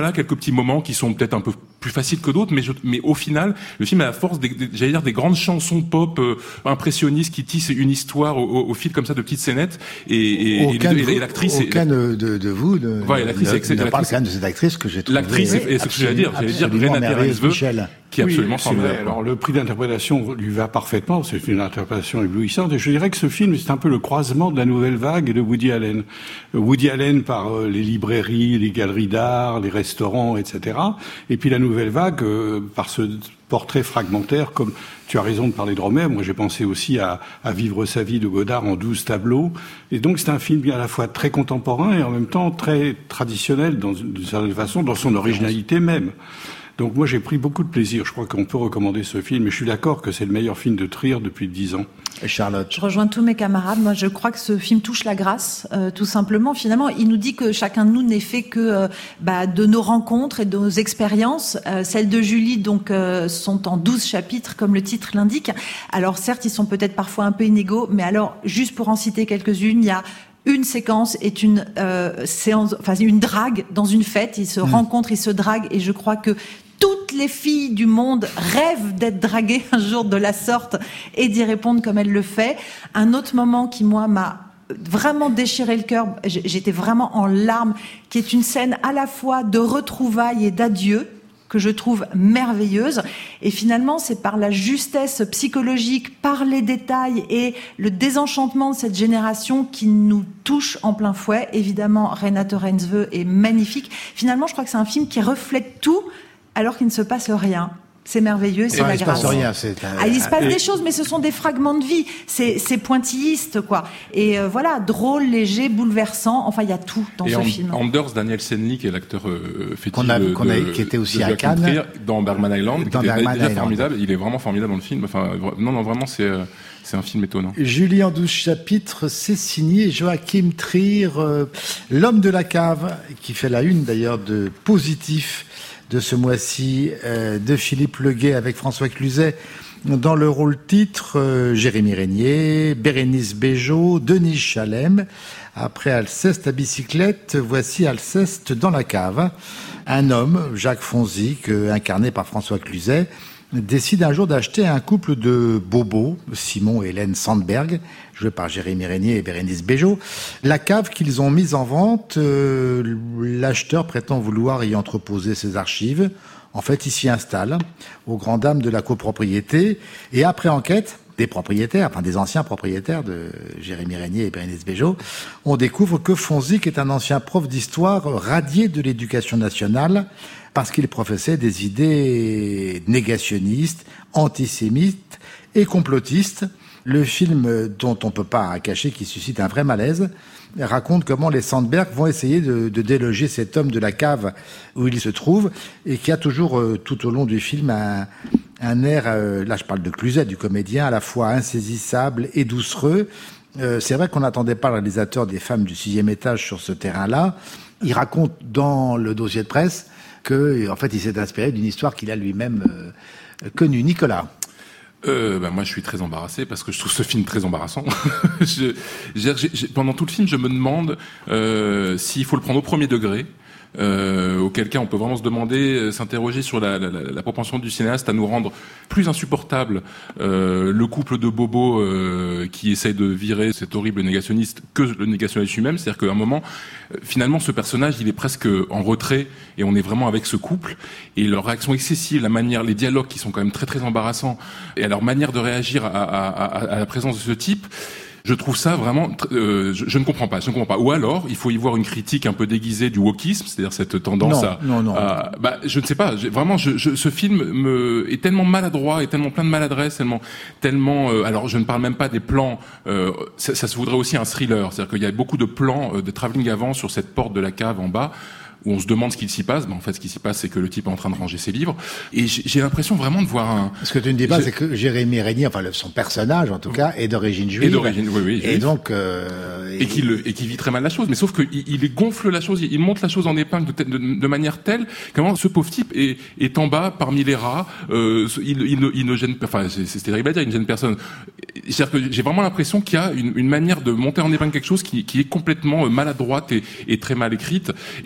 voilà quelques petits moments qui sont peut-être un peu plus faciles que d'autres, mais je, mais au final, le film a la force des, des j'allais dire des grandes chansons pop euh, impressionnistes qui tissent une histoire au, au, au fil comme ça de petites scénettes et, et, aucun et, et, de, et l'actrice aucun de, de, de vous de, ouais, l'actrice ne, est excellente. ne parle quand même de cette actrice que j'ai trouvée l'actrice est, c'est ce que j'allais dire j'allais dire Renate Reinsve qui est absolument oui, formidable. Alors le prix d'interprétation lui va parfaitement, c'est une interprétation éblouissante et je dirais que ce film c'est un peu le croisement de la nouvelle vague et de Woody Allen. Woody Allen par euh, les librairies, les galeries d'art, les restaurants, et cetera. Et puis la nouvelle vague euh, par ce portrait fragmentaire, comme tu as raison de parler de Romer, moi j'ai pensé aussi à, à Vivre sa vie de Godard en douze tableaux. Et donc c'est un film bien à la fois très contemporain et en même temps très traditionnel dans, d'une certaine façon, dans son originalité même. Donc moi j'ai pris beaucoup de plaisir. Je crois qu'on peut recommander ce film. Et je suis d'accord que c'est le meilleur film de Trier depuis dix ans. Et Charlotte. Je rejoins tous mes camarades. Moi je crois que ce film touche la grâce, euh, tout simplement. Finalement, il nous dit que chacun de nous n'est fait que euh, bah, de nos rencontres et de nos expériences. Euh, celles de Julie donc euh, sont en douze chapitres, comme le titre l'indique. Alors certes, ils sont peut-être parfois un peu inégaux, mais alors juste pour en citer quelques-unes, il y a une séquence est une euh, séance, enfin une drague dans une fête. Ils se mmh. rencontrent, ils se draguent, et je crois que toutes les filles du monde rêvent d'être draguées un jour de la sorte et d'y répondre comme elle le fait. Un autre moment qui moi m'a vraiment déchiré le cœur, j'étais vraiment en larmes, qui est une scène à la fois de retrouvailles et d'adieu, que je trouve merveilleuse. Et finalement, c'est par la justesse psychologique, par les détails et le désenchantement de cette génération qui nous touche en plein fouet. Évidemment, Renate Reinsve est magnifique. Finalement, je crois que c'est un film qui reflète tout alors qu'il ne se passe rien. C'est merveilleux, c'est la grâce. Il se passe rien, c'est un... ah, il se passe et... des choses, mais ce sont des fragments de vie. C'est, c'est pointilliste, quoi. Et euh, voilà, drôle, léger, bouleversant. Enfin, il y a tout dans et ce en, film. Anders Daniel Senli, qui est l'acteur euh, fétiche qu'on a, de, qu'on a, de, qui était aussi de à Cannes, Trier, dans Bergman Island, dans qui était Bergman déjà Island. formidable. Il est vraiment formidable dans le film. Enfin, non, non, vraiment, c'est euh, c'est un film étonnant. Julie en douze chapitres, c'est signé Joachim Trier, euh, l'homme de la cave, qui fait la une d'ailleurs de Positif de ce mois-ci, euh, de Philippe Leguet avec François Cluzet dans le rôle titre, euh, Jérémy Régnier, Bérénice Bejo, Denis Chalem. Après Alceste à bicyclette, voici Alceste dans la cave. Un homme, Jacques Fonzic, incarné par François Cluzet, décide un jour d'acheter un couple de bobos, Simon et Hélène Sandberg, joués par Jérémy Régnier et Bérénice Bejo. La cave qu'ils ont mise en vente, euh, l'acheteur prétend vouloir y entreposer ses archives. En fait, il s'y installe, aux grandes dames de la copropriété, et après enquête des propriétaires, enfin des anciens propriétaires de Jérémy Régnier et Bérénice Bejo, on découvre que Fonzic est un ancien prof d'histoire radié de l'éducation nationale, parce qu'il professait des idées négationnistes, antisémites et complotistes. Le film, dont on ne peut pas cacher qu'il suscite un vrai malaise, raconte comment les Sandberg vont essayer de, de déloger cet homme de la cave où il se trouve, et qui a toujours, euh, tout au long du film, un, un air, euh, là je parle de Cluzet, du comédien, à la fois insaisissable et doucereux. Euh, c'est vrai qu'on n'attendait pas le réalisateur des Femmes du sixième étage sur ce terrain-là. Il raconte dans le dossier de presse que, en fait, il s'est inspiré d'une histoire qu'il a lui-même euh, connue. Nicolas. Euh, bah moi, je suis très embarrassé parce que je trouve ce film très embarrassant. je, j'ai, j'ai, pendant tout le film, je me demande euh, s'il faut le prendre au premier degré. Euh, auquel cas on peut vraiment se demander, euh, s'interroger sur la, la, la propension du cinéaste à nous rendre plus insupportable euh, le couple de bobos euh, qui essaye de virer cet horrible négationniste que le négationniste lui-même. C'est-à-dire qu'à un moment, euh, finalement, ce personnage, il est presque en retrait et on est vraiment avec ce couple. Et leur réaction excessive, la manière, les dialogues qui sont quand même très très embarrassants et à leur manière de réagir à, à, à, à la présence de ce type. Je trouve ça vraiment, euh, je, je ne comprends pas, je ne comprends pas. Ou alors, il faut y voir une critique un peu déguisée du wokisme, c'est-à-dire cette tendance non, à, non, non. à, bah, je ne sais pas. Vraiment, je, je, ce film me est tellement maladroit, et tellement plein de maladresse, tellement, tellement. Euh, alors, je ne parle même pas des plans. Euh, ça, ça se voudrait aussi un thriller, c'est-à-dire qu'il y a beaucoup de plans euh, de travelling avant sur cette porte de la cave en bas, où on se demande ce qu'il s'y passe. Ben, en fait, ce qui s'y passe, c'est que le type est en train de ranger ses livres. Et j'ai, j'ai l'impression vraiment de voir un... Ce que tu ne dis pas, je... c'est que Jérémy Régnier, enfin, son personnage, en tout cas, est d'origine juive. Et d'origine, oui, oui. Et juif. donc, euh, et qui le, et qui vit très mal la chose. Mais sauf que il, il gonfle la chose, il monte la chose en épingle de, de, de manière telle qu'à ce pauvre type est, est en bas, parmi les rats, euh, il, il, ne, il ne gêne, enfin, c'est, c'est terrible à dire, il ne gêne personne. C'est-à-dire que j'ai vraiment l'impression qu'il y a une, une manière de monter en épingle quelque chose qui, qui est complètement maladroite et, et très mal écrite. Et, et puis,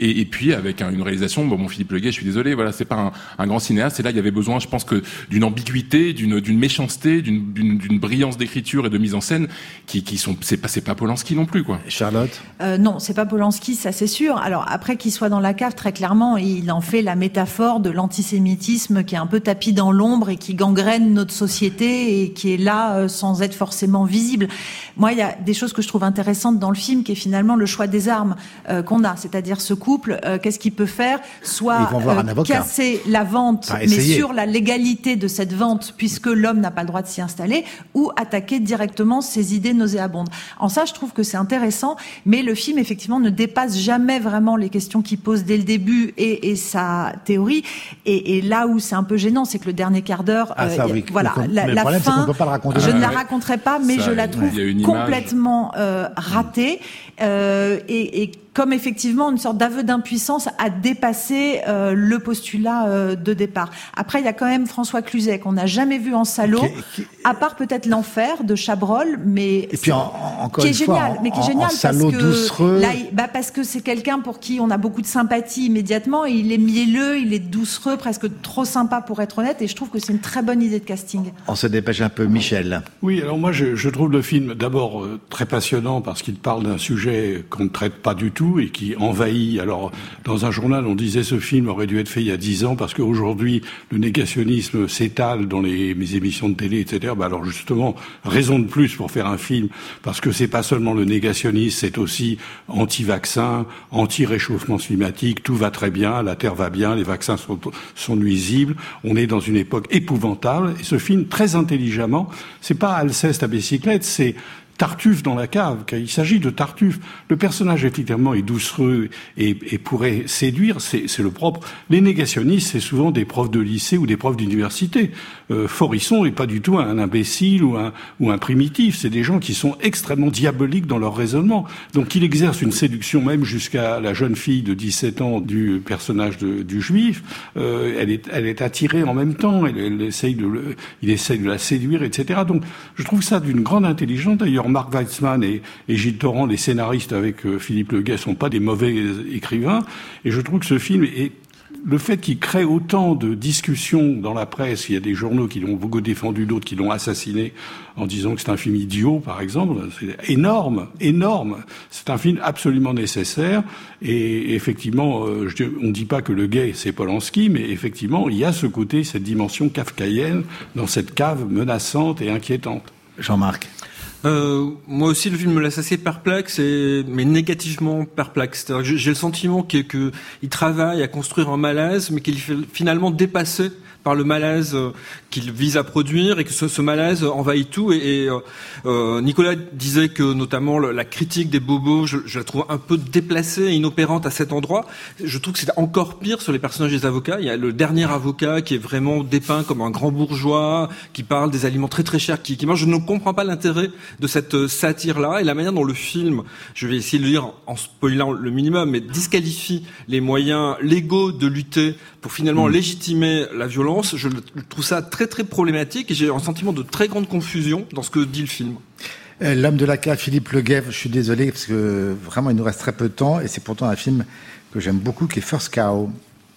puis avec un, une réalisation, bon, mon Philippe Leguet, je suis désolé, voilà, c'est pas un, un grand cinéaste, et là il y avait besoin, je pense que d'une ambiguïté, d'une, d'une méchanceté, d'une, d'une, d'une brillance d'écriture et de mise en scène qui, qui sont, c'est pas, c'est pas Polanski non plus, quoi. Charlotte? Euh, non, c'est pas Polanski, ça c'est sûr. Alors après qu'il soit dans la cave, très clairement, il en fait la métaphore de l'antisémitisme qui est un peu tapis dans l'ombre et qui gangrène notre société et qui est là euh, sans être forcément visible. Moi, il y a des choses que je trouve intéressantes dans le film, qui est finalement le choix des armes euh, qu'on a, c'est-à-dire ce couple, euh, qu'est-ce qu'il peut faire, soit euh, casser la vente, enfin, mais sur la légalité de cette vente, puisque l'homme n'a pas le droit de s'y installer, ou attaquer directement ses idées nauséabondes. En ça, je trouve que c'est intéressant, mais le film, effectivement, ne dépasse jamais vraiment les questions qu'il pose dès le début et, et sa théorie. Et, et là où c'est un peu gênant, c'est que le dernier quart d'heure, ah, ça, euh, oui, voilà, le, la, la problème, fin, c'est qu'on peut pas le raconter. je ah, ne la ouais. raconterai pas, mais ça, je la trouve complètement euh, ratée. Euh, et, et comme effectivement une sorte d'aveu d'impuissance à dépasser euh, le postulat euh, de départ. Après, il y a quand même François Cluzet qu'on n'a jamais vu en salaud, qui, qui... à part peut-être L'Enfer de Chabrol, mais et puis en, en, encore qui est une génial, fois, mais qui est en, génial en salaud parce que doucereux. là, il, bah parce que c'est quelqu'un pour qui on a beaucoup de sympathie immédiatement. Et il est mielleux, il est doucereux, presque trop sympa pour être honnête. Et je trouve que c'est une très bonne idée de casting. On se dépêche un peu, Michel. Oui, alors moi je, je trouve le film d'abord euh, très passionnant parce qu'il parle d'un sujet qu'on ne traite pas du tout et qui envahit. Alors, dans un journal, on disait ce film aurait dû être fait il y a dix ans parce qu'aujourd'hui, le négationnisme s'étale dans les, mes émissions de télé, et cetera. Bah alors justement, raison de plus pour faire un film parce que c'est pas seulement le négationnisme, c'est aussi anti-vaccin, anti-réchauffement climatique. Tout va très bien, la Terre va bien, les vaccins sont, sont nuisibles. On est dans une époque épouvantable. Et ce film, très intelligemment, c'est pas Alceste à bicyclette, c'est Tartuffe dans la cave, il s'agit de Tartuffe. Le personnage, effectivement, est doucereux et, et pourrait séduire, c'est, c'est le propre. Les négationnistes, c'est souvent des profs de lycée ou des profs d'université. Euh, Forisson n'est pas du tout un imbécile ou un, ou un primitif, c'est des gens qui sont extrêmement diaboliques dans leur raisonnement. Donc il exerce une séduction même jusqu'à la jeune fille de dix-sept ans du personnage de, du juif. Euh, elle, est, elle est attirée en même temps, elle, elle essaye de le, il essaye de la séduire, et cetera. Donc je trouve ça d'une grande intelligence. D'ailleurs, Marc Weitzman et, et Gilles Torrent, les scénaristes avec euh, Philippe Leguet, sont pas des mauvais écrivains. Et je trouve que ce film est le fait qu'il crée autant de discussions dans la presse, il y a des journaux qui l'ont beaucoup défendu, d'autres qui l'ont assassiné en disant que c'est un film idiot, par exemple. C'est énorme, énorme. C'est un film absolument nécessaire. Et effectivement, euh, je, on ne dit pas que le gay, c'est Polanski, mais effectivement, il y a ce côté, cette dimension kafkaïenne dans cette cave menaçante et inquiétante. Jean-Marc. Euh, moi aussi, le film me laisse assez perplexe, et, mais négativement perplexe. C'est-à-dire que j'ai le sentiment qu'il que, il travaille à construire un malaise, mais qu'il est finalement dépassé par le malaise qu'il vise à produire, et que ce, ce malaise envahit tout. Et, et euh, Nicolas disait que notamment la critique des bobos, je, je la trouve un peu déplacée et inopérante à cet endroit. Je trouve que c'est encore pire sur les personnages des avocats. Il y a le dernier avocat qui est vraiment dépeint comme un grand bourgeois, qui parle des aliments très très chers, qui, qui mange. Je ne comprends pas l'intérêt de cette satire-là et la manière dont le film, je vais essayer de le dire en spoilant le minimum, mais disqualifie les moyens légaux de lutter pour finalement mmh. légitimer la violence. Je trouve ça très très problématique et j'ai un sentiment de très grande confusion dans ce que dit le film. L'homme de la cave, Philippe Leguet, je suis désolé parce que vraiment il nous reste très peu de temps et c'est pourtant un film que j'aime beaucoup qui est First Cow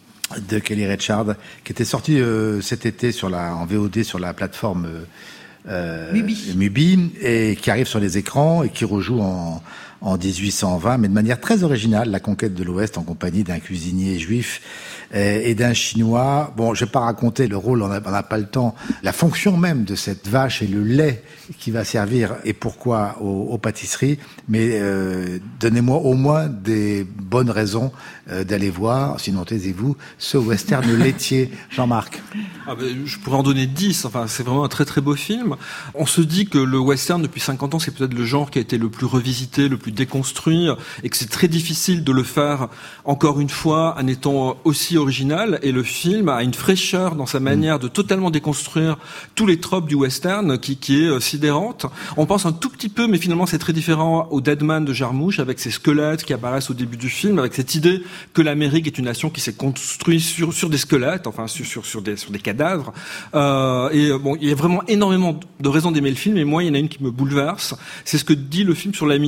de Kelly Reichardt, qui était sorti euh, cet été sur la, en V O D sur la plateforme euh, Mubi. Mubi et qui arrive sur les écrans et qui rejoue en, en dix-huit cent vingt, mais de manière très originale, la conquête de l'Ouest en compagnie d'un cuisinier juif et d'un Chinois. Bon, je vais pas raconter le rôle, on n'a on a pas le temps. La fonction même de cette vache et le lait qui va servir et pourquoi aux, aux pâtisseries. Mais euh, donnez-moi au moins des bonnes raisons euh, d'aller voir, sinon taisez-vous, ce western laitier. Jean-Marc. Ah ben, je pourrais en donner dix. Enfin, c'est vraiment un très très beau film. On se dit que le western depuis cinquante ans, c'est peut-être le genre qui a été le plus revisité, le plus déconstruit, et que c'est très difficile de le faire encore une fois en étant aussi original. Et le film a une fraîcheur dans sa manière de totalement déconstruire tous les tropes du western qui, qui est sidérante. On pense un tout petit peu, mais finalement c'est très différent au Dead Man de Jarmusch, avec ses squelettes qui apparaissent au début du film, avec cette idée que l'Amérique est une nation qui s'est construite sur sur des squelettes, enfin sur sur, sur des sur des cadavres. Euh, et bon, il y a vraiment énormément de raisons d'aimer le film. Et moi, il y en a une qui me bouleverse. C'est ce que dit le film sur l'amitié. Je,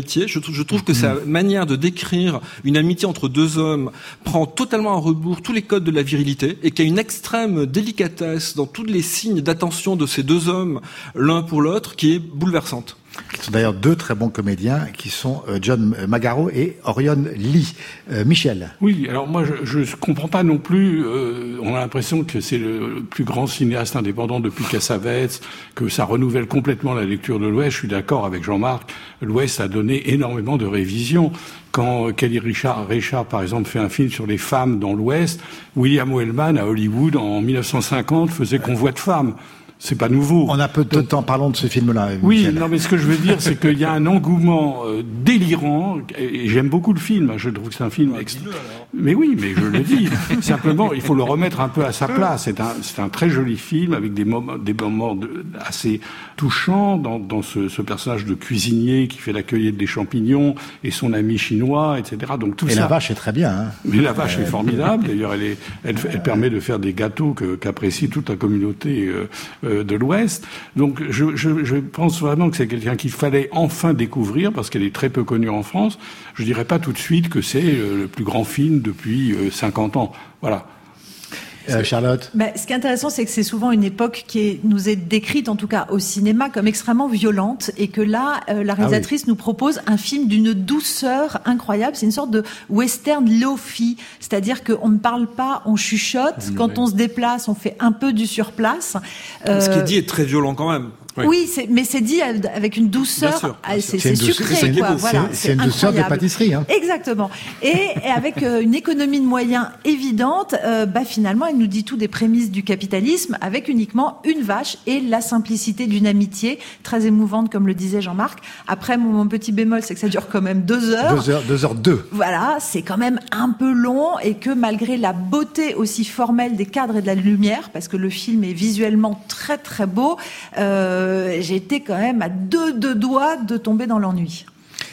je trouve que sa manière de décrire une amitié entre deux hommes prend totalement à rebours tous les codes de la virilité et qu'il y a une extrême délicatesse dans tous les signes d'attention de ces deux hommes l'un pour l'autre qui est bouleversante. Qui sont d'ailleurs deux très bons comédiens, qui sont John Magaro et Orion Lee. Euh, Michel. Oui, alors moi je ne comprends pas non plus, euh, on a l'impression que c'est le plus grand cinéaste indépendant depuis Cassavetes, que ça renouvelle complètement la lecture de l'Ouest. Je suis d'accord avec Jean-Marc, l'Ouest a donné énormément de révisions. Quand Kelly Richard, Richard, par exemple, fait un film sur les femmes dans l'Ouest, William Wellman à Hollywood en mille neuf cent cinquante faisait Convoi de femmes. C'est pas nouveau. On a peu de temps, parlons de ce film-là. Oui, Michel. non, mais ce que je veux dire, c'est qu'il y a un engouement euh, délirant, et, et j'aime beaucoup le film. Je trouve que c'est un film. Ex... Mais oui, mais je le dis. Simplement, il faut le remettre un peu à sa place. C'est un, c'est un très joli film avec des moments, des moments de, assez touchants dans, dans ce, ce personnage de cuisinier qui fait la cueillette des champignons et son ami chinois, et cetera. Donc tout et ça. La vache est très bien. Hein. Mais la vache euh... est formidable. D'ailleurs, elle est, elle, elle permet de faire des gâteaux que, qu'apprécie toute la communauté. Euh, de l'Ouest. Donc je, je, je pense vraiment que c'est quelqu'un qu'il fallait enfin découvrir parce qu'elle est très peu connue en France. Je dirais pas tout de suite que c'est le plus grand film depuis cinquante ans. Voilà. Euh, Charlotte. Bah, ce qui est intéressant, c'est que c'est souvent une époque qui est, nous est décrite, en tout cas au cinéma, comme extrêmement violente, et que là, euh, la réalisatrice ah oui. nous propose un film d'une douceur incroyable. C'est une sorte de western lo-fi, c'est-à-dire qu'on ne parle pas, on chuchote. Mmh, Quand oui. on se déplace, on fait un peu du surplace. Euh... Ce qui est dit est très violent quand même. Oui, oui c'est, mais c'est dit avec une douceur, bien sûr, bien sûr. c'est, c'est sucré, c'est quoi. C'est, voilà, c'est, c'est une douceur de pâtisserie. Hein. Exactement. Et, et avec euh, une économie de moyens évidente, euh, bah finalement, elle nous dit tout des prémices du capitalisme, avec uniquement une vache et la simplicité d'une amitié très émouvante, comme le disait Jean-Marc. Après, mon, mon petit bémol, c'est que ça dure quand même deux heures. Deux heures, deux heures deux. Voilà, c'est quand même un peu long, et que malgré la beauté aussi formelle des cadres et de la lumière, parce que le film est visuellement très très beau. Euh, Euh, j'ai été quand même à deux, deux doigts de tomber dans l'ennui.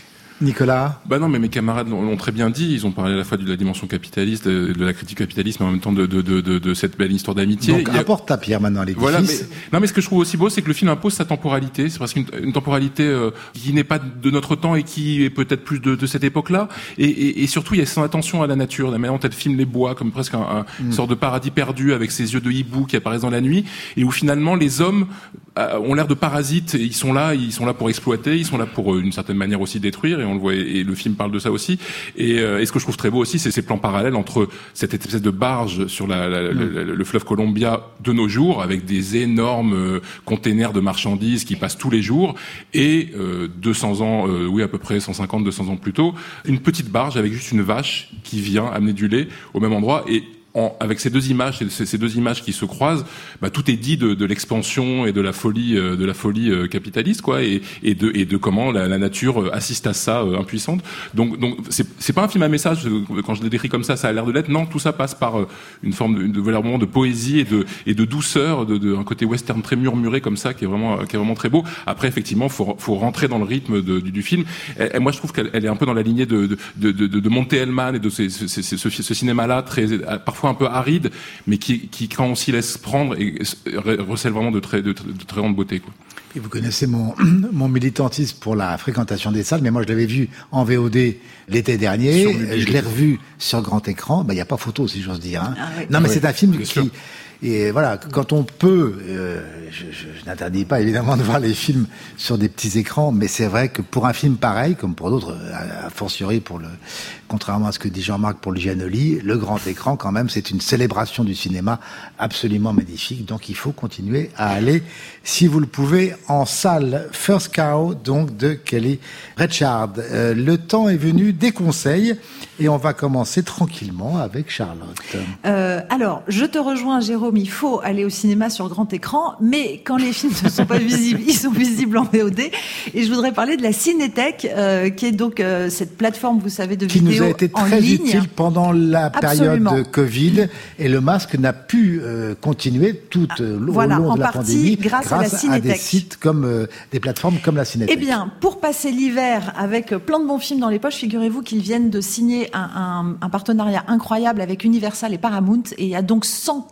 Nicolas? Bah non, mais mes camarades l'ont, l'ont très bien dit. Ils ont parlé à la fois de la dimension capitaliste, de, de la critique capitalisme, mais en même temps de, de, de, de, de cette belle histoire d'amitié. Donc, a... apporte ta pierre maintenant à l'édifice. Voilà, mais, non, mais ce que je trouve aussi beau, c'est que le film impose sa temporalité. C'est parce qu'une une temporalité euh, qui n'est pas de notre temps et qui est peut-être plus de, de cette époque-là. Et, et, et surtout, il y a son attention à la nature. La manière dont elle filme les bois, comme presque un, un mm. une sorte de paradis perdu avec ses yeux de hibou qui apparaissent dans la nuit, et où finalement les hommes euh, ont l'air de parasites. Et ils sont là, ils sont là pour exploiter, ils sont là pour, euh, d'une certaine manière aussi détruire. Et on le voit. Et, et le film parle de ça aussi. Et, euh, et ce que je trouve très beau aussi, c'est ces plans parallèles entre cette espèce de barge sur la, la, mm. le, le fleuve Columbia de nos jours, avec des énormes euh, containers de marchandises qui passent tous les jours, et euh, deux cents ans, euh, oui à peu près cent cinquante, deux cents ans plus tôt, une petite barge avec juste une vache qui vient amener du lait au même endroit. Et En, avec ces deux images, ces, ces deux images qui se croisent, bah, tout est dit de, de l'expansion et de la folie, euh, de la folie euh, capitaliste, quoi, et, et de et de comment la, la nature euh, assiste à ça, euh, impuissante. Donc, donc c'est, c'est pas un film à message. Quand je le décris comme ça, ça a l'air de l'être. Non, tout ça passe par euh, une forme de, de, de, de poésie et de et de douceur, de, de un côté western très murmuré comme ça, qui est vraiment qui est vraiment très beau. Après, effectivement, faut faut rentrer dans le rythme de, du, du film. Et, et moi, je trouve qu'elle elle est un peu dans la lignée de de de, de, de Monte Hellman et de ces, ces, ces, ce, ce cinéma-là très parfois un peu aride, mais qui, qui quand on s'y laisse prendre, et recèle vraiment de très, de, de très grande beauté, quoi. Et vous connaissez mon, mon militantisme pour la fréquentation des salles, mais moi je l'avais vu en V O D l'été dernier, je l'ai revu sur grand écran, bah il y a pas photo si j'ose dire. Hein. Ah oui. Non mais oui, c'est un film qui sûr. Et voilà, quand on peut, euh, je, je, je n'interdis pas évidemment de voir les films sur des petits écrans, mais c'est vrai que pour un film pareil, comme pour d'autres, a, a fortiori pour le, contrairement à ce que dit Jean-Marc pour le Giannoli, le grand écran quand même, c'est une célébration du cinéma absolument magnifique. Donc il faut continuer à aller, si vous le pouvez, en salle. First Cow, donc de Kelly Reichardt. Euh, le temps est venu des conseils et on va commencer tranquillement avec Charlotte. Euh, alors, je te rejoins, Jérôme. Il faut aller au cinéma sur grand écran, mais quand les films ne sont pas visibles, ils sont visibles en V O D. Et je voudrais parler de la Cinétech, euh, qui est donc euh, cette plateforme, vous savez, de qui vidéo nous a été très utile pendant la période de Covid, et le masque n'a pu euh, continuer tout euh, voilà, au long de la partie, pandémie grâce, grâce à, la à des sites comme euh, des plateformes comme la Cinétech. Eh bien, pour passer l'hiver avec plein de bons films dans les poches, figurez-vous qu'ils viennent de signer un, un, un partenariat incroyable avec Universal et Paramount, et il y a donc cent quatre-vingts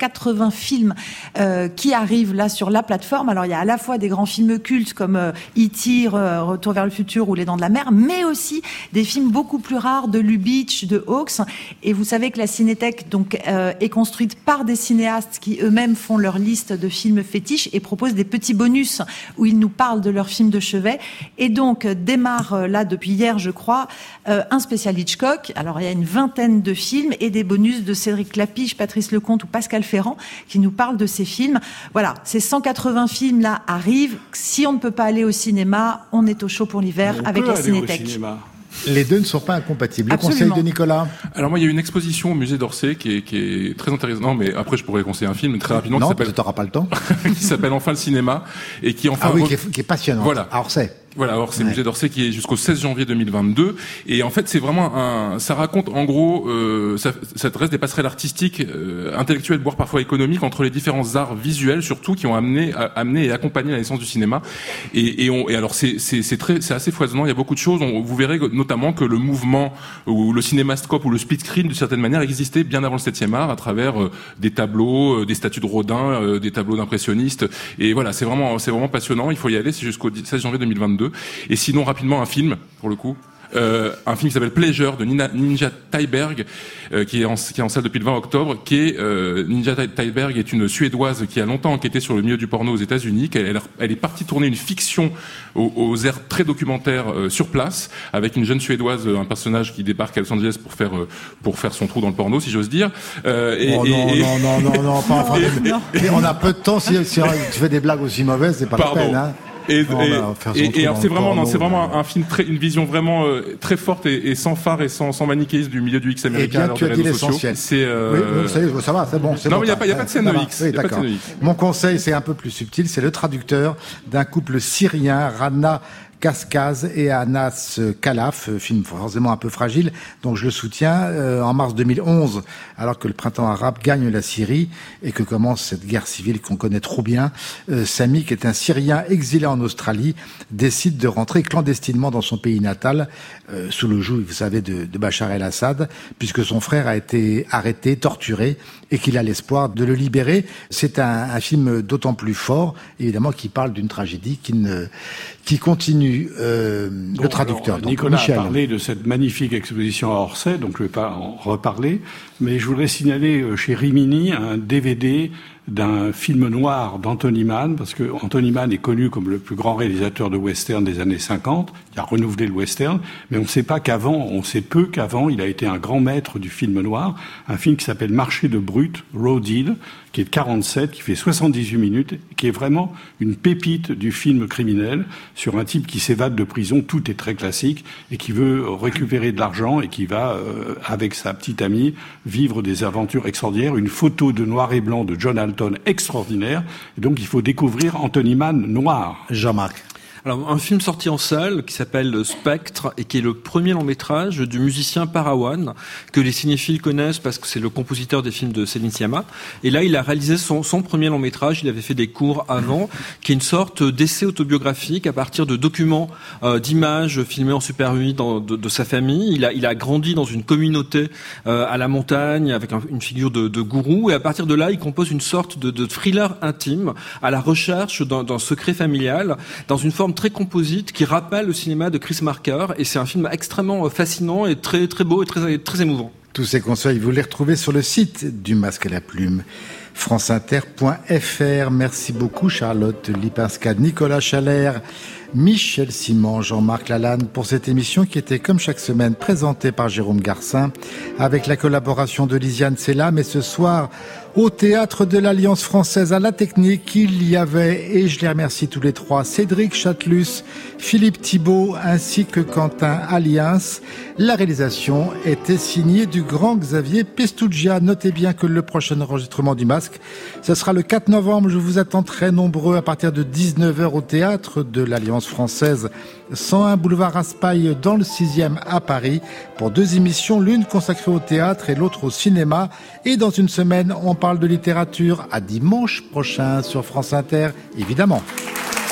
quatre-vingts films euh, qui arrivent là sur la plateforme. Alors il y a à la fois des grands films cultes comme euh, E T, euh, Retour vers le futur ou Les Dents de la Mer, mais aussi des films beaucoup plus rares de Lubitsch, de Hawks. Et vous savez que la Cinétech donc euh, est construite par des cinéastes qui eux-mêmes font leur liste de films fétiches et proposent des petits bonus où ils nous parlent de leurs films de chevet. Et donc démarre euh, là depuis hier, je crois, euh, un spécial Hitchcock. Alors il y a une vingtaine de films et des bonus de Cédric Clapiche, Patrice Lecomte ou Pascal Ferrand qui nous parlent de ces films. Voilà, ces cent quatre-vingts films là arrivent. Si on ne peut pas aller au cinéma, on est au chaud pour l'hiver on avec peut la aller Cinétech. Au cinéma. Les deux ne sont pas incompatibles. Le Absolument. conseil de Nicolas? Alors moi, il y a une exposition au musée d'Orsay qui est, qui est très intéressante. Non, mais après, je pourrais conseiller un film très rapidement Non, qui s'appelle tu n'auras pas le temps. qui s'appelle Enfin le cinéma et qui enfin Ah oui, re- qui est, qui est passionnant. Voilà. À Orsay. Voilà, alors c'est le Ouais. musée d'Orsay qui est jusqu'au seize janvier deux mille vingt-deux et en fait c'est vraiment un, ça raconte en gros, euh, ça, ça dresse des passerelles artistiques, euh, intellectuelles, voire parfois économiques entre les différents arts visuels surtout qui ont amené, a, amené et accompagné la naissance du cinéma et, et, on, et alors c'est, c'est, c'est très, c'est assez foisonnant. Il y a beaucoup de choses. On, vous verrez notamment que le mouvement ou le cinémascope ou le split screen d'une certaine manière existait bien avant le septième art à travers euh, des tableaux, euh, des statues de Rodin, euh, des tableaux d'impressionnistes et voilà c'est vraiment, c'est vraiment passionnant. Il faut y aller. C'est jusqu'au seize janvier deux mille vingt-deux. Et sinon, rapidement, un film, pour le coup. Euh, un film qui s'appelle Pleasure de Nina, Ninja Thyberg, euh, qui est en qui est en salle depuis le vingt octobre. Qui est euh, Ninja Thyberg est une Suédoise qui a longtemps enquêté sur le milieu du porno aux États-Unis. Elle, elle, elle est partie tourner une fiction aux, aux airs très documentaires euh, sur place, avec une jeune Suédoise, un personnage qui débarque à Los Angeles pour faire euh, pour faire son trou dans le porno, si j'ose dire. Euh, et, Oh et, non, et, non, non, non, non, pas enfin. Et- Mais on a peu de temps. Si, si tu fais des blagues aussi mauvaises, c'est pas Pardon. la peine. Hein. Et, Non, et, bah, faire son et, trou et dans c'est le vraiment, non, porno, c'est vraiment ouais. un, un film très, une vision vraiment euh, très forte et, et sans phare et sans, sans manichéisme du milieu du X américain. Eh bien, à l'heure tu des as dit réseaux sociaux. l'essentiel. C'est, euh... Oui, oui, ça, y est, ça va, c'est bon. C'est Non, bon, mais il y a ça. pas- il y a pas de scène Ça de va. X. Oui, Il y a pas de d'accord. scène de X. Mon conseil, c'est un peu plus subtil. C'est le traducteur d'un couple syrien, Rana Kaskaz et Anas Khalaf, film forcément un peu fragile, donc je le soutiens. Euh, en mars deux mille onze, alors que le printemps arabe gagne la Syrie et que commence cette guerre civile qu'on connaît trop bien, euh, Sami, qui est un Syrien exilé en Australie, décide de rentrer clandestinement dans son pays natal, euh, sous le joug, vous savez, de, de Bachar el-Assad, puisque son frère a été arrêté, torturé, et qu'il a l'espoir de le libérer. C'est un, un film d'autant plus fort, évidemment, qui parle d'une tragédie qui ne, qui continue. Euh, Bon, le traducteur. alors, Donc, Nicolas Michel. a parlé de cette magnifique exposition à Orsay, donc je ne vais pas en reparler, mais je voudrais signaler euh, chez Rimini un D V D d'un film noir d'Anthony Mann, parce que Anthony Mann est connu comme le plus grand réalisateur de western des années cinquante, qui a renouvelé le western, mais on ne sait pas qu'avant, on sait peu qu'avant, il a été un grand maître du film noir, un film qui s'appelle Marché de brut, Raw Deal, qui est de quarante-sept, qui fait soixante-dix-huit minutes, qui est vraiment une pépite du film criminel sur un type qui s'évade de prison, tout est très classique, et qui veut récupérer de l'argent et qui va, euh, avec sa petite amie, vivre des aventures extraordinaires. Une photo de noir et blanc de John Alton extraordinaire. Et donc il faut découvrir Anthony Mann noir. Jean-Marc. Alors, un film sorti en salle qui s'appelle Spectre et qui est le premier long métrage du musicien Parawan que les cinéphiles connaissent parce que c'est le compositeur des films de Céline Sciamma. Et là, il a réalisé son, son premier long métrage. Il avait fait des cours avant, qui est une sorte d'essai autobiographique à partir de documents euh, d'images filmées en super huit dans, de, de sa famille. Il a, il a grandi dans une communauté euh, à la montagne avec un, une figure de, de gourou. Et à partir de là, il compose une sorte de, de thriller intime à la recherche d'un, d'un secret familial dans une forme très composite qui rappelle le cinéma de Chris Marker, et c'est un film extrêmement fascinant et très très beau et très très émouvant. Tous ces conseils, vous les retrouvez sur le site du Masque à la Plume, franceinter point f r. Merci beaucoup Charlotte Lipinska, Nicolas Chalère, Michel Simon, Jean-Marc Lalanne pour cette émission qui était comme chaque semaine présentée par Jérôme Garcin avec la collaboration de Lisiane Sella. Mais ce soir, au Théâtre de l'Alliance Française à la Technique, il y avait, et je les remercie tous les trois, Cédric Chatelus, Philippe Thibault ainsi que Quentin Aliens. La réalisation était signée du grand Xavier Pestuggia. Notez bien que le prochain enregistrement du Masque, ce sera le quatre novembre. Je vous attends très nombreux à partir de dix-neuf heures au Théâtre de l'Alliance Française, cent un boulevard Raspail dans le sixième à Paris, pour deux émissions, l'une consacrée au théâtre et l'autre au cinéma. Et dans une semaine, on parle de littérature. À dimanche prochain sur France Inter, évidemment.